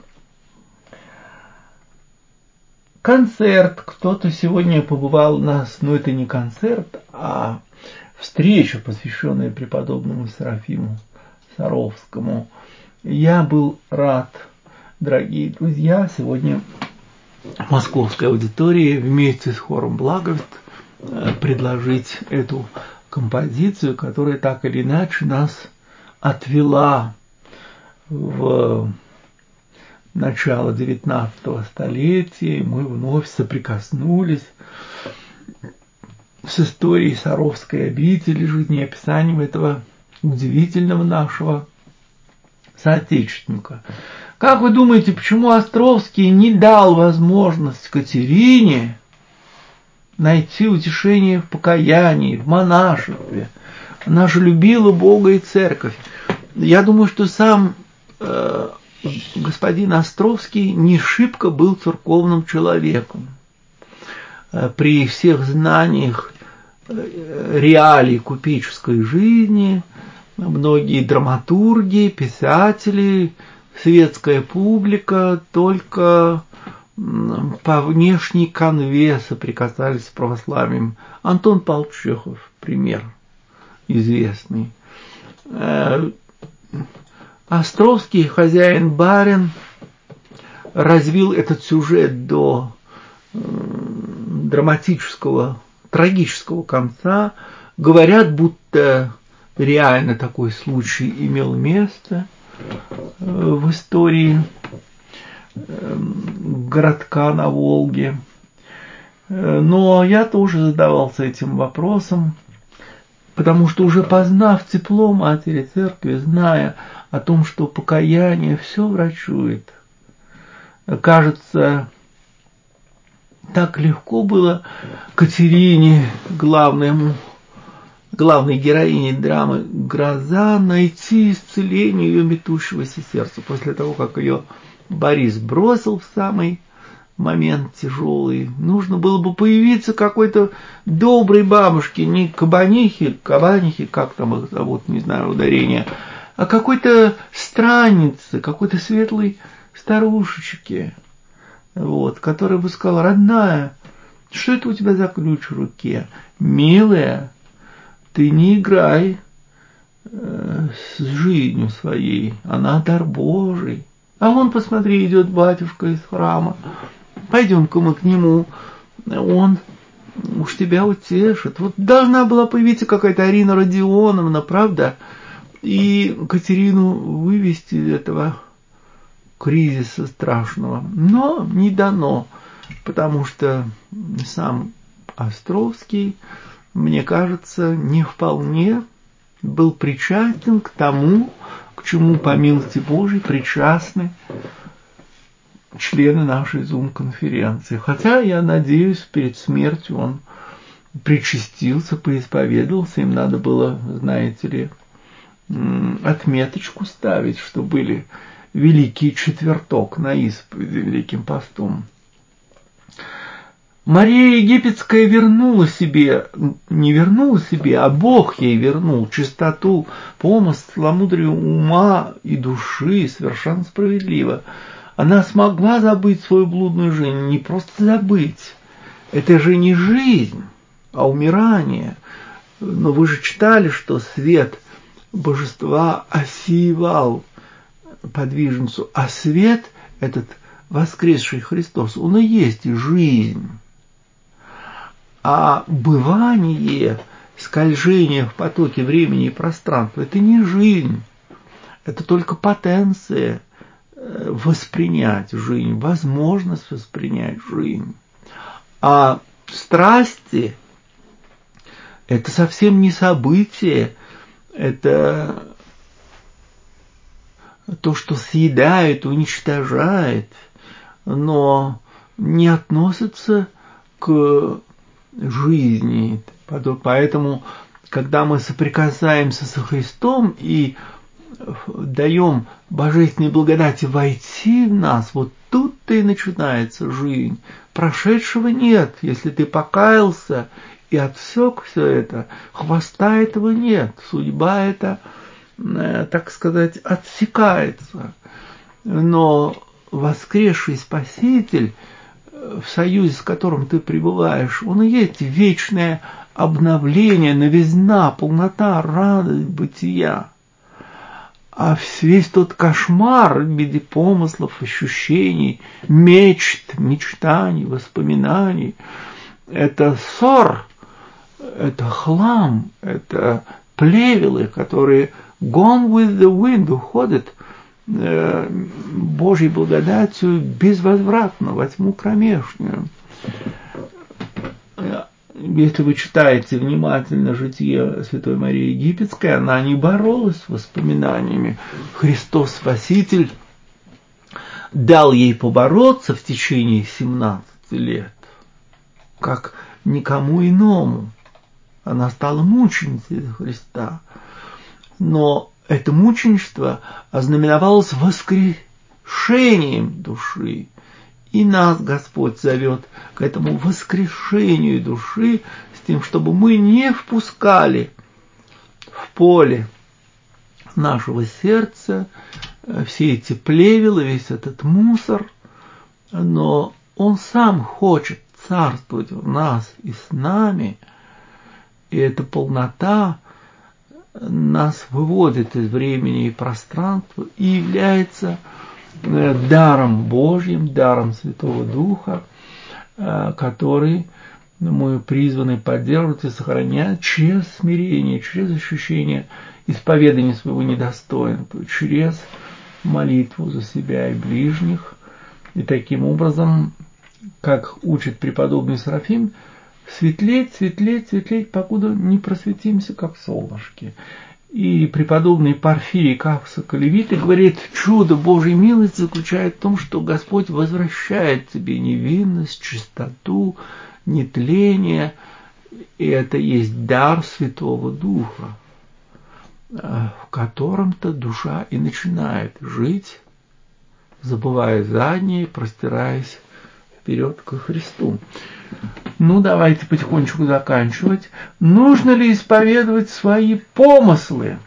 Концерт. Кто-то сегодня побывал у нас, но это не концерт, а встреча, посвященная преподобному Серафиму Саровскому. Я был рад, дорогие друзья, сегодня в московской аудитории вместе с хором Благовест предложить эту композицию, которая так или иначе нас отвела в начало XIX столетия, и мы вновь соприкоснулись с историей Саровской обители, жизнеописанием этого удивительного нашего соотечественника. Как вы думаете, почему Островский не дал возможность Катерине найти утешение в покаянии, в монашестве? Она же любила Бога и церковь. Я думаю, что сам господин Островский не шибко был церковным человеком. При всех знаниях реалий купеческой жизни многие драматурги, писатели, светская публика только по внешней канве соприкасались с православием. Антон Павлович Чехов, пример известный. Островский, хозяин-барин, развил этот сюжет до драматического, трагического конца. Говорят, будто реально такой случай имел место в истории городка на Волге. Но я тоже задавался этим вопросом, потому что уже познав тепло Матери Церкви, зная о том, что покаяние все врачует, кажется, так легко было Катерине, главной героине драмы «Гроза», найти исцеление ее метущегося сердца после того, как ее Борис бросил в самый момент тяжелый. Нужно было бы появиться какой-то доброй бабушке, не кабанихе, как там их зовут, не знаю, ударение, а какой-то страннице, какой-то светлой старушечке, вот, которая бы сказала: родная, что это у тебя за ключ в руке? Милая, ты не играй с жизнью своей, она дар Божий. А вон, посмотри, идет батюшка из храма. Пойдем-ка мы к нему, он уж тебя утешит. Вот должна была появиться какая-то Арина Родионовна, правда? и Катерину вывести из этого кризиса страшного. Но не дано, потому что сам Островский, мне кажется, не вполне был причастен к тому, к чему, по милости Божией, причастны члены нашей Zoom-конференции. Хотя, я надеюсь, перед смертью он причастился, поисповедовался, им надо было, знаете ли, отметочку ставить, что были Великий Четверток на исповеди Великим постом. Мария Египетская вернула себе, не вернула себе, а Бог ей вернул чистоту помысла, целомудрие ума и души, совершенно справедливо. Она смогла забыть свою блудную жизнь, не просто забыть. Это же не жизнь, а умирание. Но вы же читали, что свет божества осеивал подвижницу, а свет этот воскресший Христос, он и есть жизнь. А бывание, скольжение в потоке времени и пространства – это не жизнь, это только потенция воспринять жизнь, возможность воспринять жизнь. А страсти – это совсем не событие, это то, что съедает, уничтожает, но не относится к жизни. Поэтому, когда мы соприкасаемся со Христом и даем божественной благодати войти в нас, вот тут-то и начинается жизнь. Прошедшего нет. Если ты покаялся и отсек все это, хвоста этого нет. Судьба эта, так сказать, отсекается. Но воскресший Спаситель, в союзе с которым ты пребываешь, он и есть вечное обновление, новизна, полнота, радость бытия. А весь тот кошмар в виде помыслов, ощущений, мечт, мечтаний, воспоминаний, это ссор, это хлам, это плевелы, которые gone with the wind, уходят Божьей благодатью безвозвратно во тьму кромешную. Если вы читаете внимательно житие Святой Марии Египетской, она не боролась с воспоминаниями. Христос Спаситель дал ей побороться в течение 17 лет, как никому иному. Она стала мученицей Христа. Но это мученичество ознаменовалось воскрешением души. И нас Господь зовет к этому воскрешению души, с тем, чтобы мы не впускали в поле нашего сердца все эти плевелы, весь этот мусор, но Он сам хочет царствовать в нас и с нами, и эта полнота нас выводит из времени и пространства и является даром Божьим, даром Святого Духа, который мы призваны поддерживать и сохранять через смирение, через ощущение исповедания своего недостоинства, через молитву за себя и ближних. И таким образом, как учит преподобный Серафим, светлеть, светлеть, светлеть, покуда не просветимся, как солнышки. И преподобный Порфирий Кавсо-Колевитый говорит, чудо Божьей милости заключается в том, что Господь возвращает тебе невинность, чистоту, нетление, и это есть дар Святого Духа, в котором-то душа и начинает жить, забывая заднее, простираясь вперед ко Христу. Ну, давайте потихонечку заканчивать. Нужно ли исповедовать свои помыслы?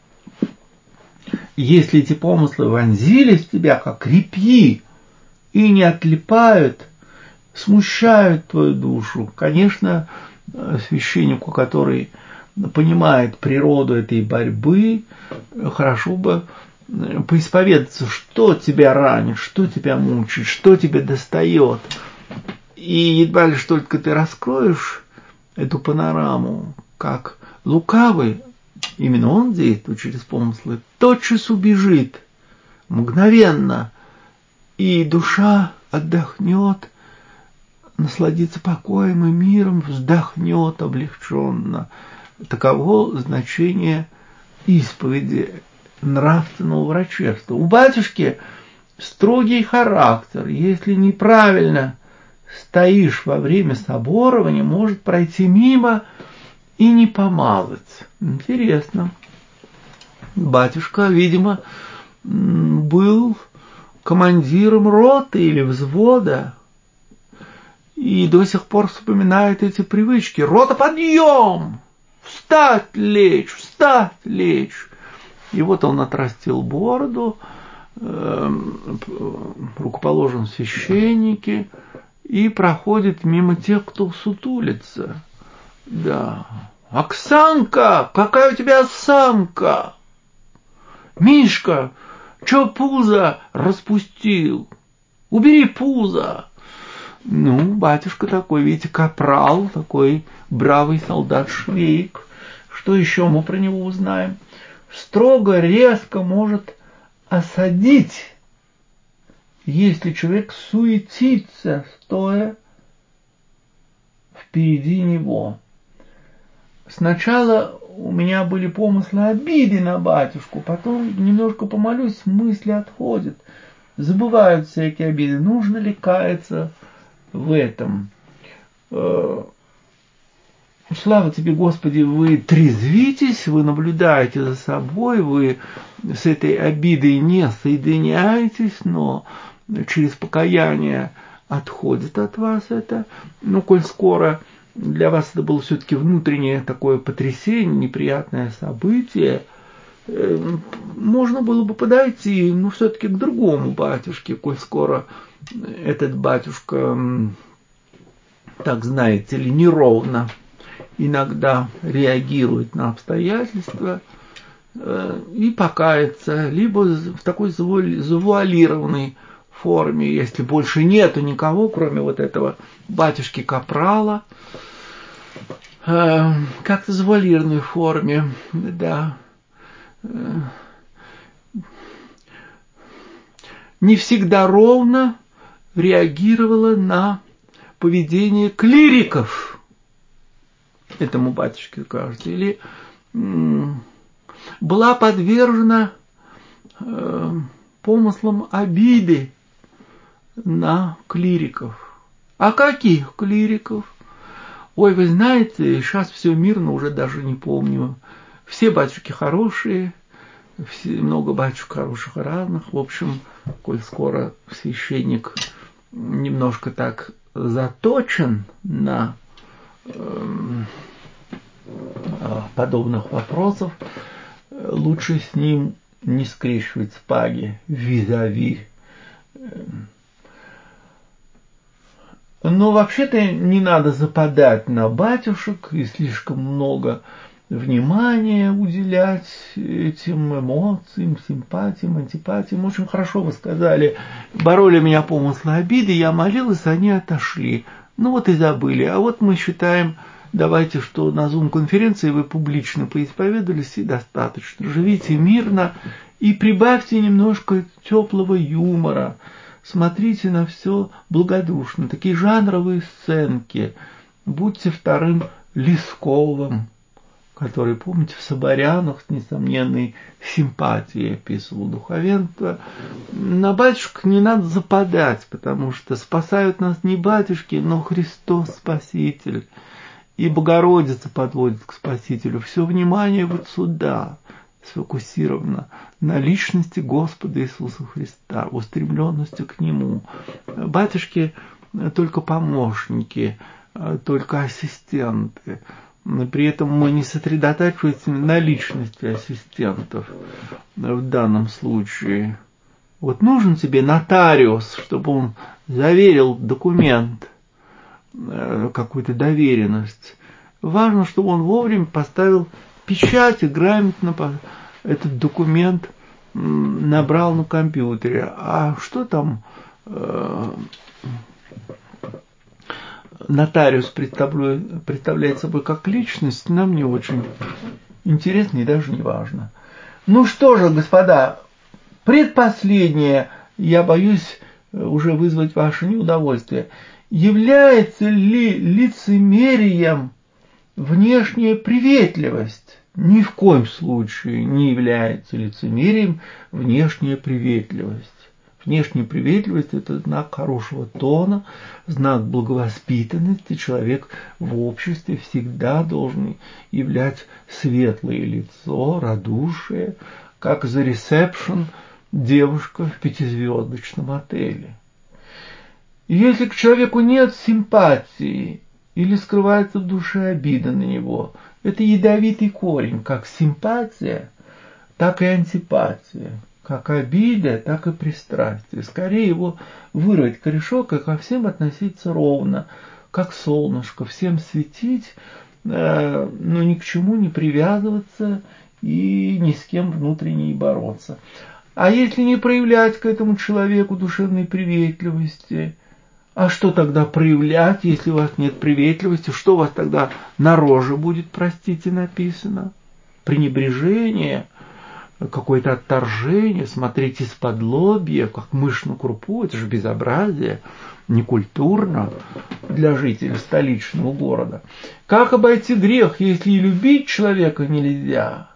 Если эти помыслы вонзились в тебя, как репьи, и не отлипают, смущают твою душу, конечно, священнику, который понимает природу этой борьбы, хорошо бы поисповедаться, что тебя ранит, что тебя мучает, что тебя достает. И едва лишь только ты раскроешь эту панораму, как лукавый именно он действует через помыслы, тотчас убежит, мгновенно, и душа отдохнет, насладится покоем и миром, вздохнет облегченно. Таково значение исповеди нравственного врачевства. У батюшки строгий характер. Если неправильно стоишь во время соборования, может пройти мимо и не помазать. Интересно. Батюшка, видимо, был командиром роты или взвода и до сих пор вспоминает эти привычки. Рота, подъем! Встать, лечь, встать, лечь. И вот он отрастил бороду, рукоположен в священники и проходит мимо тех, кто сутулится. Да. Оксанка, какая у тебя осанка? Мишка, чё пузо распустил? Убери пузо. Ну, батюшка такой, видите, капрал, такой бравый солдат-швейк. Что еще мы про него узнаем? Строго, резко может осадить, если человек суетится, стоя впереди него. Сначала у меня были помыслы обиды на батюшку, потом немножко помолюсь, мысли отходят, забывают всякие обиды. Нужно ли каяться в этом? Слава тебе, Господи, вы трезвитесь, вы наблюдаете за собой, вы с этой обидой не соединяетесь, но через покаяние отходит от вас это. Ну, коль скоро для вас это было все-таки внутреннее такое потрясение, неприятное событие, можно было бы подойти, но все-таки к другому батюшке, коль скоро этот батюшка, так знаете ли, неровно иногда реагирует на обстоятельства, и покаяться, либо в такой завуалированной форме, если больше нету никого, кроме вот этого батюшки Капрала, как-то в завуалированной форме, да. Не всегда ровно реагировала на поведение клириков, этому батюшке кажется, или была подвержена помыслам обиды на клириков. А каких клириков? Ой, вы знаете, сейчас все мирно, уже даже не помню. Все батюшки хорошие, много батюшек хороших и разных. В общем, коль скоро священник немножко так заточен на подобных вопросов, лучше с ним не скрещивать спаги визави. Но вообще-то не надо западать на батюшек и слишком много внимания уделять этим эмоциям, симпатиям, антипатиям. Очень хорошо вы сказали, бороли меня помыслы обиды, я молилась, они отошли. Ну вот и забыли. А вот мы считаем, давайте, что на Zoom-конференции вы публично поисповедались, и достаточно. Живите мирно и прибавьте немножко теплого юмора. Смотрите на все благодушно. Такие жанровые сценки. Будьте вторым Лесковым, который, помните, в Соборянах с несомненной симпатией описывал духовенство. На батюшек не надо западать, потому что спасают нас не батюшки, но Христос Спаситель. И Богородица подводит к Спасителю. Все внимание вот сюда сфокусировано на личности Господа Иисуса Христа, устремленности к Нему. Батюшки только помощники, только ассистенты. При этом мы не сосредотачиваемся на личности ассистентов в данном случае. Вот нужен тебе нотариус, чтобы он заверил документ, какую-то доверенность. Важно, чтобы он вовремя поставил печать и грамотно этот документ набрал на компьютере. А что там нотариус представляет собой как личность, нам не очень интересно и даже не важно. Ну что же, господа, предпоследнее, я боюсь уже вызвать ваше неудовольствие. Является ли лицемерием внешняя приветливость? Ни в коем случае не является лицемерием внешняя приветливость. Внешняя приветливость – это знак хорошего тона, знак благовоспитанности. Человек в обществе всегда должен являть светлое лицо, радушие, как за ресепшн девушка в 5-звездочном отеле. Если к человеку нет симпатии или скрывается в душе обида на него, это ядовитый корень, как симпатия, так и антипатия, как обида, так и пристрастие. Скорее его вырвать корешок и ко всем относиться ровно, как солнышко, всем светить, но ни к чему не привязываться и ни с кем внутренне не бороться. А если не проявлять к этому человеку душевной приветливости, а что тогда проявлять, если у вас нет приветливости? Что у вас тогда на роже будет, простите, написано? Пренебрежение, какое-то отторжение, смотреть из-под лобья, как мышь на крупу, это же безобразие, некультурно для жителей столичного города. Как обойти грех, если и любить человека нельзя?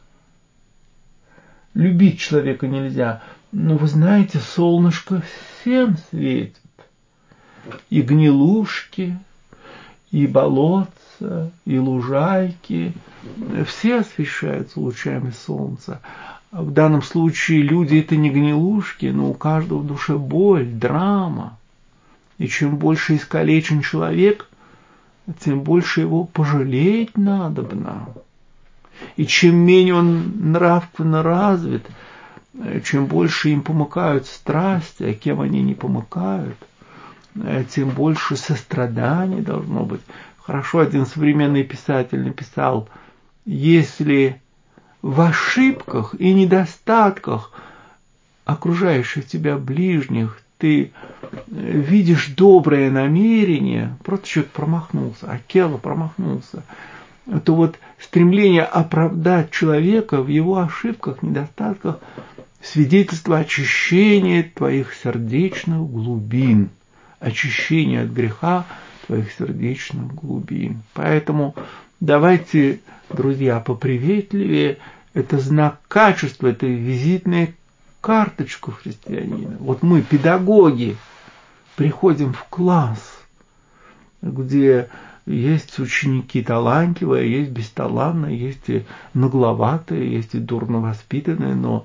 Любить человека нельзя, но вы знаете, солнышко всем светит. И гнилушки, и болотца, и лужайки, все освещаются лучами солнца. В данном случае люди – это не гнилушки, но у каждого в душе боль, драма. И чем больше искалечен человек, тем больше его пожалеть надобно. И чем менее он нравственно развит, чем больше им помыкают страсти, а кем они не помыкают, тем больше сострадания должно быть. Хорошо, один современный писатель написал: если в ошибках и недостатках окружающих тебя ближних ты видишь доброе намерение, просто человек промахнулся, Акела промахнулся, то вот стремление оправдать человека в его ошибках, недостатках свидетельство очищения твоих сердечных глубин, очищение от греха твоих сердечных глубин. Поэтому давайте, друзья, поприветливее. Это знак качества, это визитная карточка христианина. Вот мы, педагоги, приходим в класс, где есть ученики талантливые, есть бесталанные, есть и нагловатые, есть и дурно воспитанные, но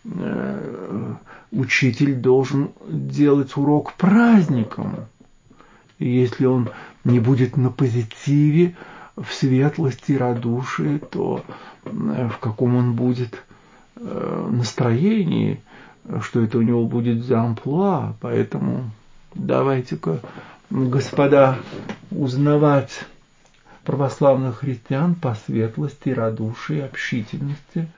учитель должен делать урок праздником. И если он не будет на позитиве, в светлости и радушии, то в каком он будет настроении, что это у него будет за амплуа. Поэтому давайте-ка, господа, узнавать православных христиан по светлости, радушии, общительности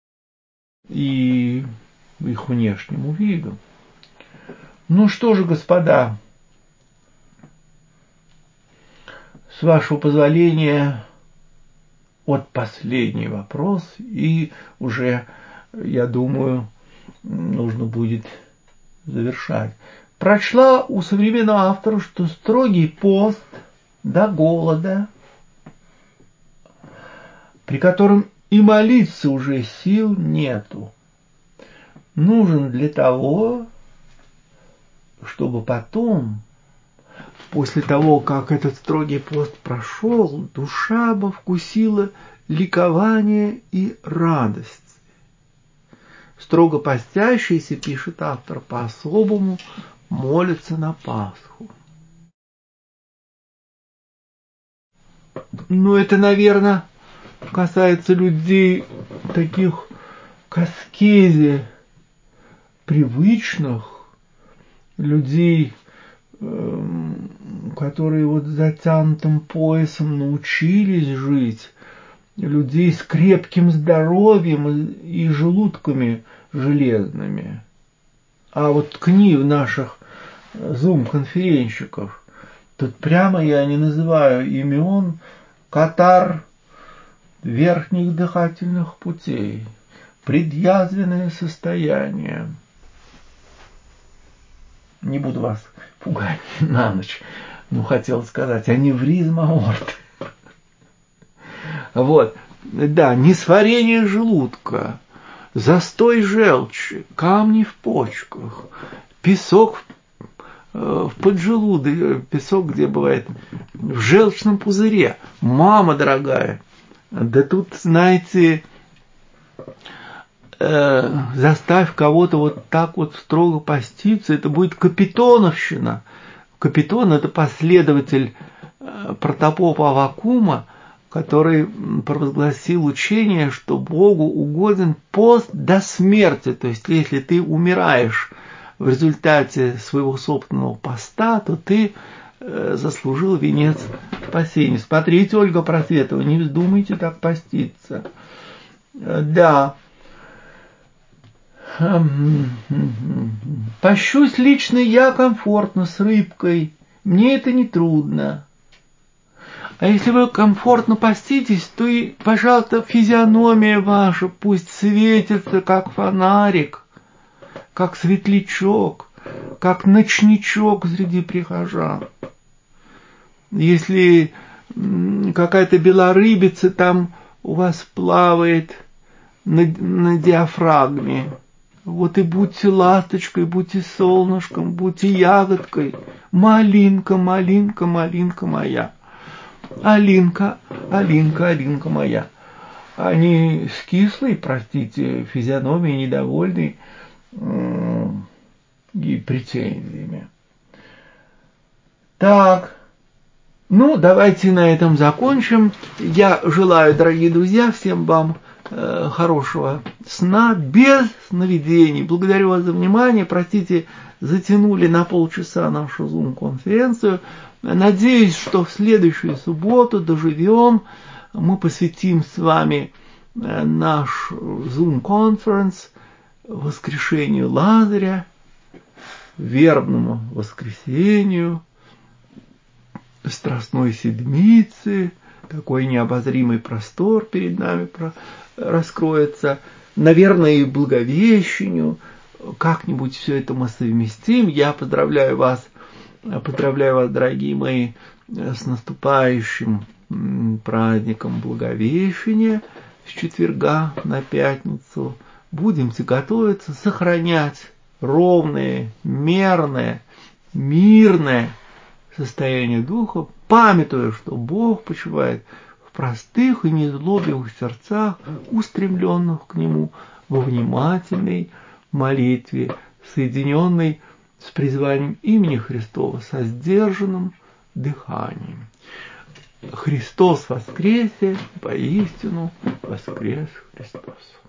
и их внешнему виду. Ну что же, господа, с вашего позволения, вот последний вопрос, и уже, я думаю, нужно будет завершать. Прочла у современного автора, что строгий пост до голода, при котором и молиться уже сил нету, нужен для того, чтобы потом, после того, как этот строгий пост прошел, душа бы вкусила ликование и радость. Строго постящийся, пишет автор, по-особому молится на Пасху. Ну, это, наверное, касается людей таких к аскезе привычных, людей, которые вот затянутым поясом научились жить, людей с крепким здоровьем и желудками железными. А вот ткни в наших зум-конференщиков, тут прямо я не называю имен, Катар, верхних дыхательных путей, предъязвенное состояние. Не буду вас пугать на ночь, но хотел сказать, аневризма аорты. Вот, да, несварение желудка, застой желчи, камни в почках, песок в поджелудке, песок, где бывает, в желчном пузыре. Мама дорогая, да тут, знаете, заставь кого-то вот так вот строго поститься, это будет капитоновщина. Капитон – это последователь протопопа Аввакума, который провозгласил учение, что Богу угоден пост до смерти. То есть, если ты умираешь в результате своего собственного поста, то ты заслужил венец спасения. Смотрите, Ольга Просветова, не вздумайте так поститься. Да. Пощусь лично я комфортно с рыбкой. Мне это не трудно. А если вы комфортно поститесь, то и, пожалуйста, физиономия ваша пусть светится, как фонарик, как светлячок, как ночничок среди прихожан. Если какая-то белорыбица там у вас плавает на диафрагме, вот и будьте ласточкой, будьте солнышком, будьте ягодкой. Малинка, малинка, малинка моя. Алинка, Алинка, Алинка моя. Они с кислой, простите, физиономией, недовольной и претензиями. Так, ну, давайте на этом закончим. Я желаю, дорогие друзья, всем вам хорошего сна, без сновидений. Благодарю вас за внимание. Простите, затянули на полчаса нашу Zoom-конференцию. Надеюсь, что в следующую субботу доживем. Мы посвятим с вами наш Zoom-конференц воскрешению Лазаря, вербному воскресению, Страстной Седмицы. Такой необозримый простор перед нами раскроется. Наверное, и Благовещению. Как-нибудь все это мы совместим. Я поздравляю вас, дорогие мои, с наступающим праздником Благовещения с четверга на пятницу. Будемте готовиться сохранять ровное, мерное, мирное состояние духа, памятуя, что Бог почивает в простых и незлобивых сердцах, устремленных к Нему во внимательной молитве, соединенной с призванием имени Христова, со сдержанным дыханием. Христос воскресе, поистину воскрес Христос.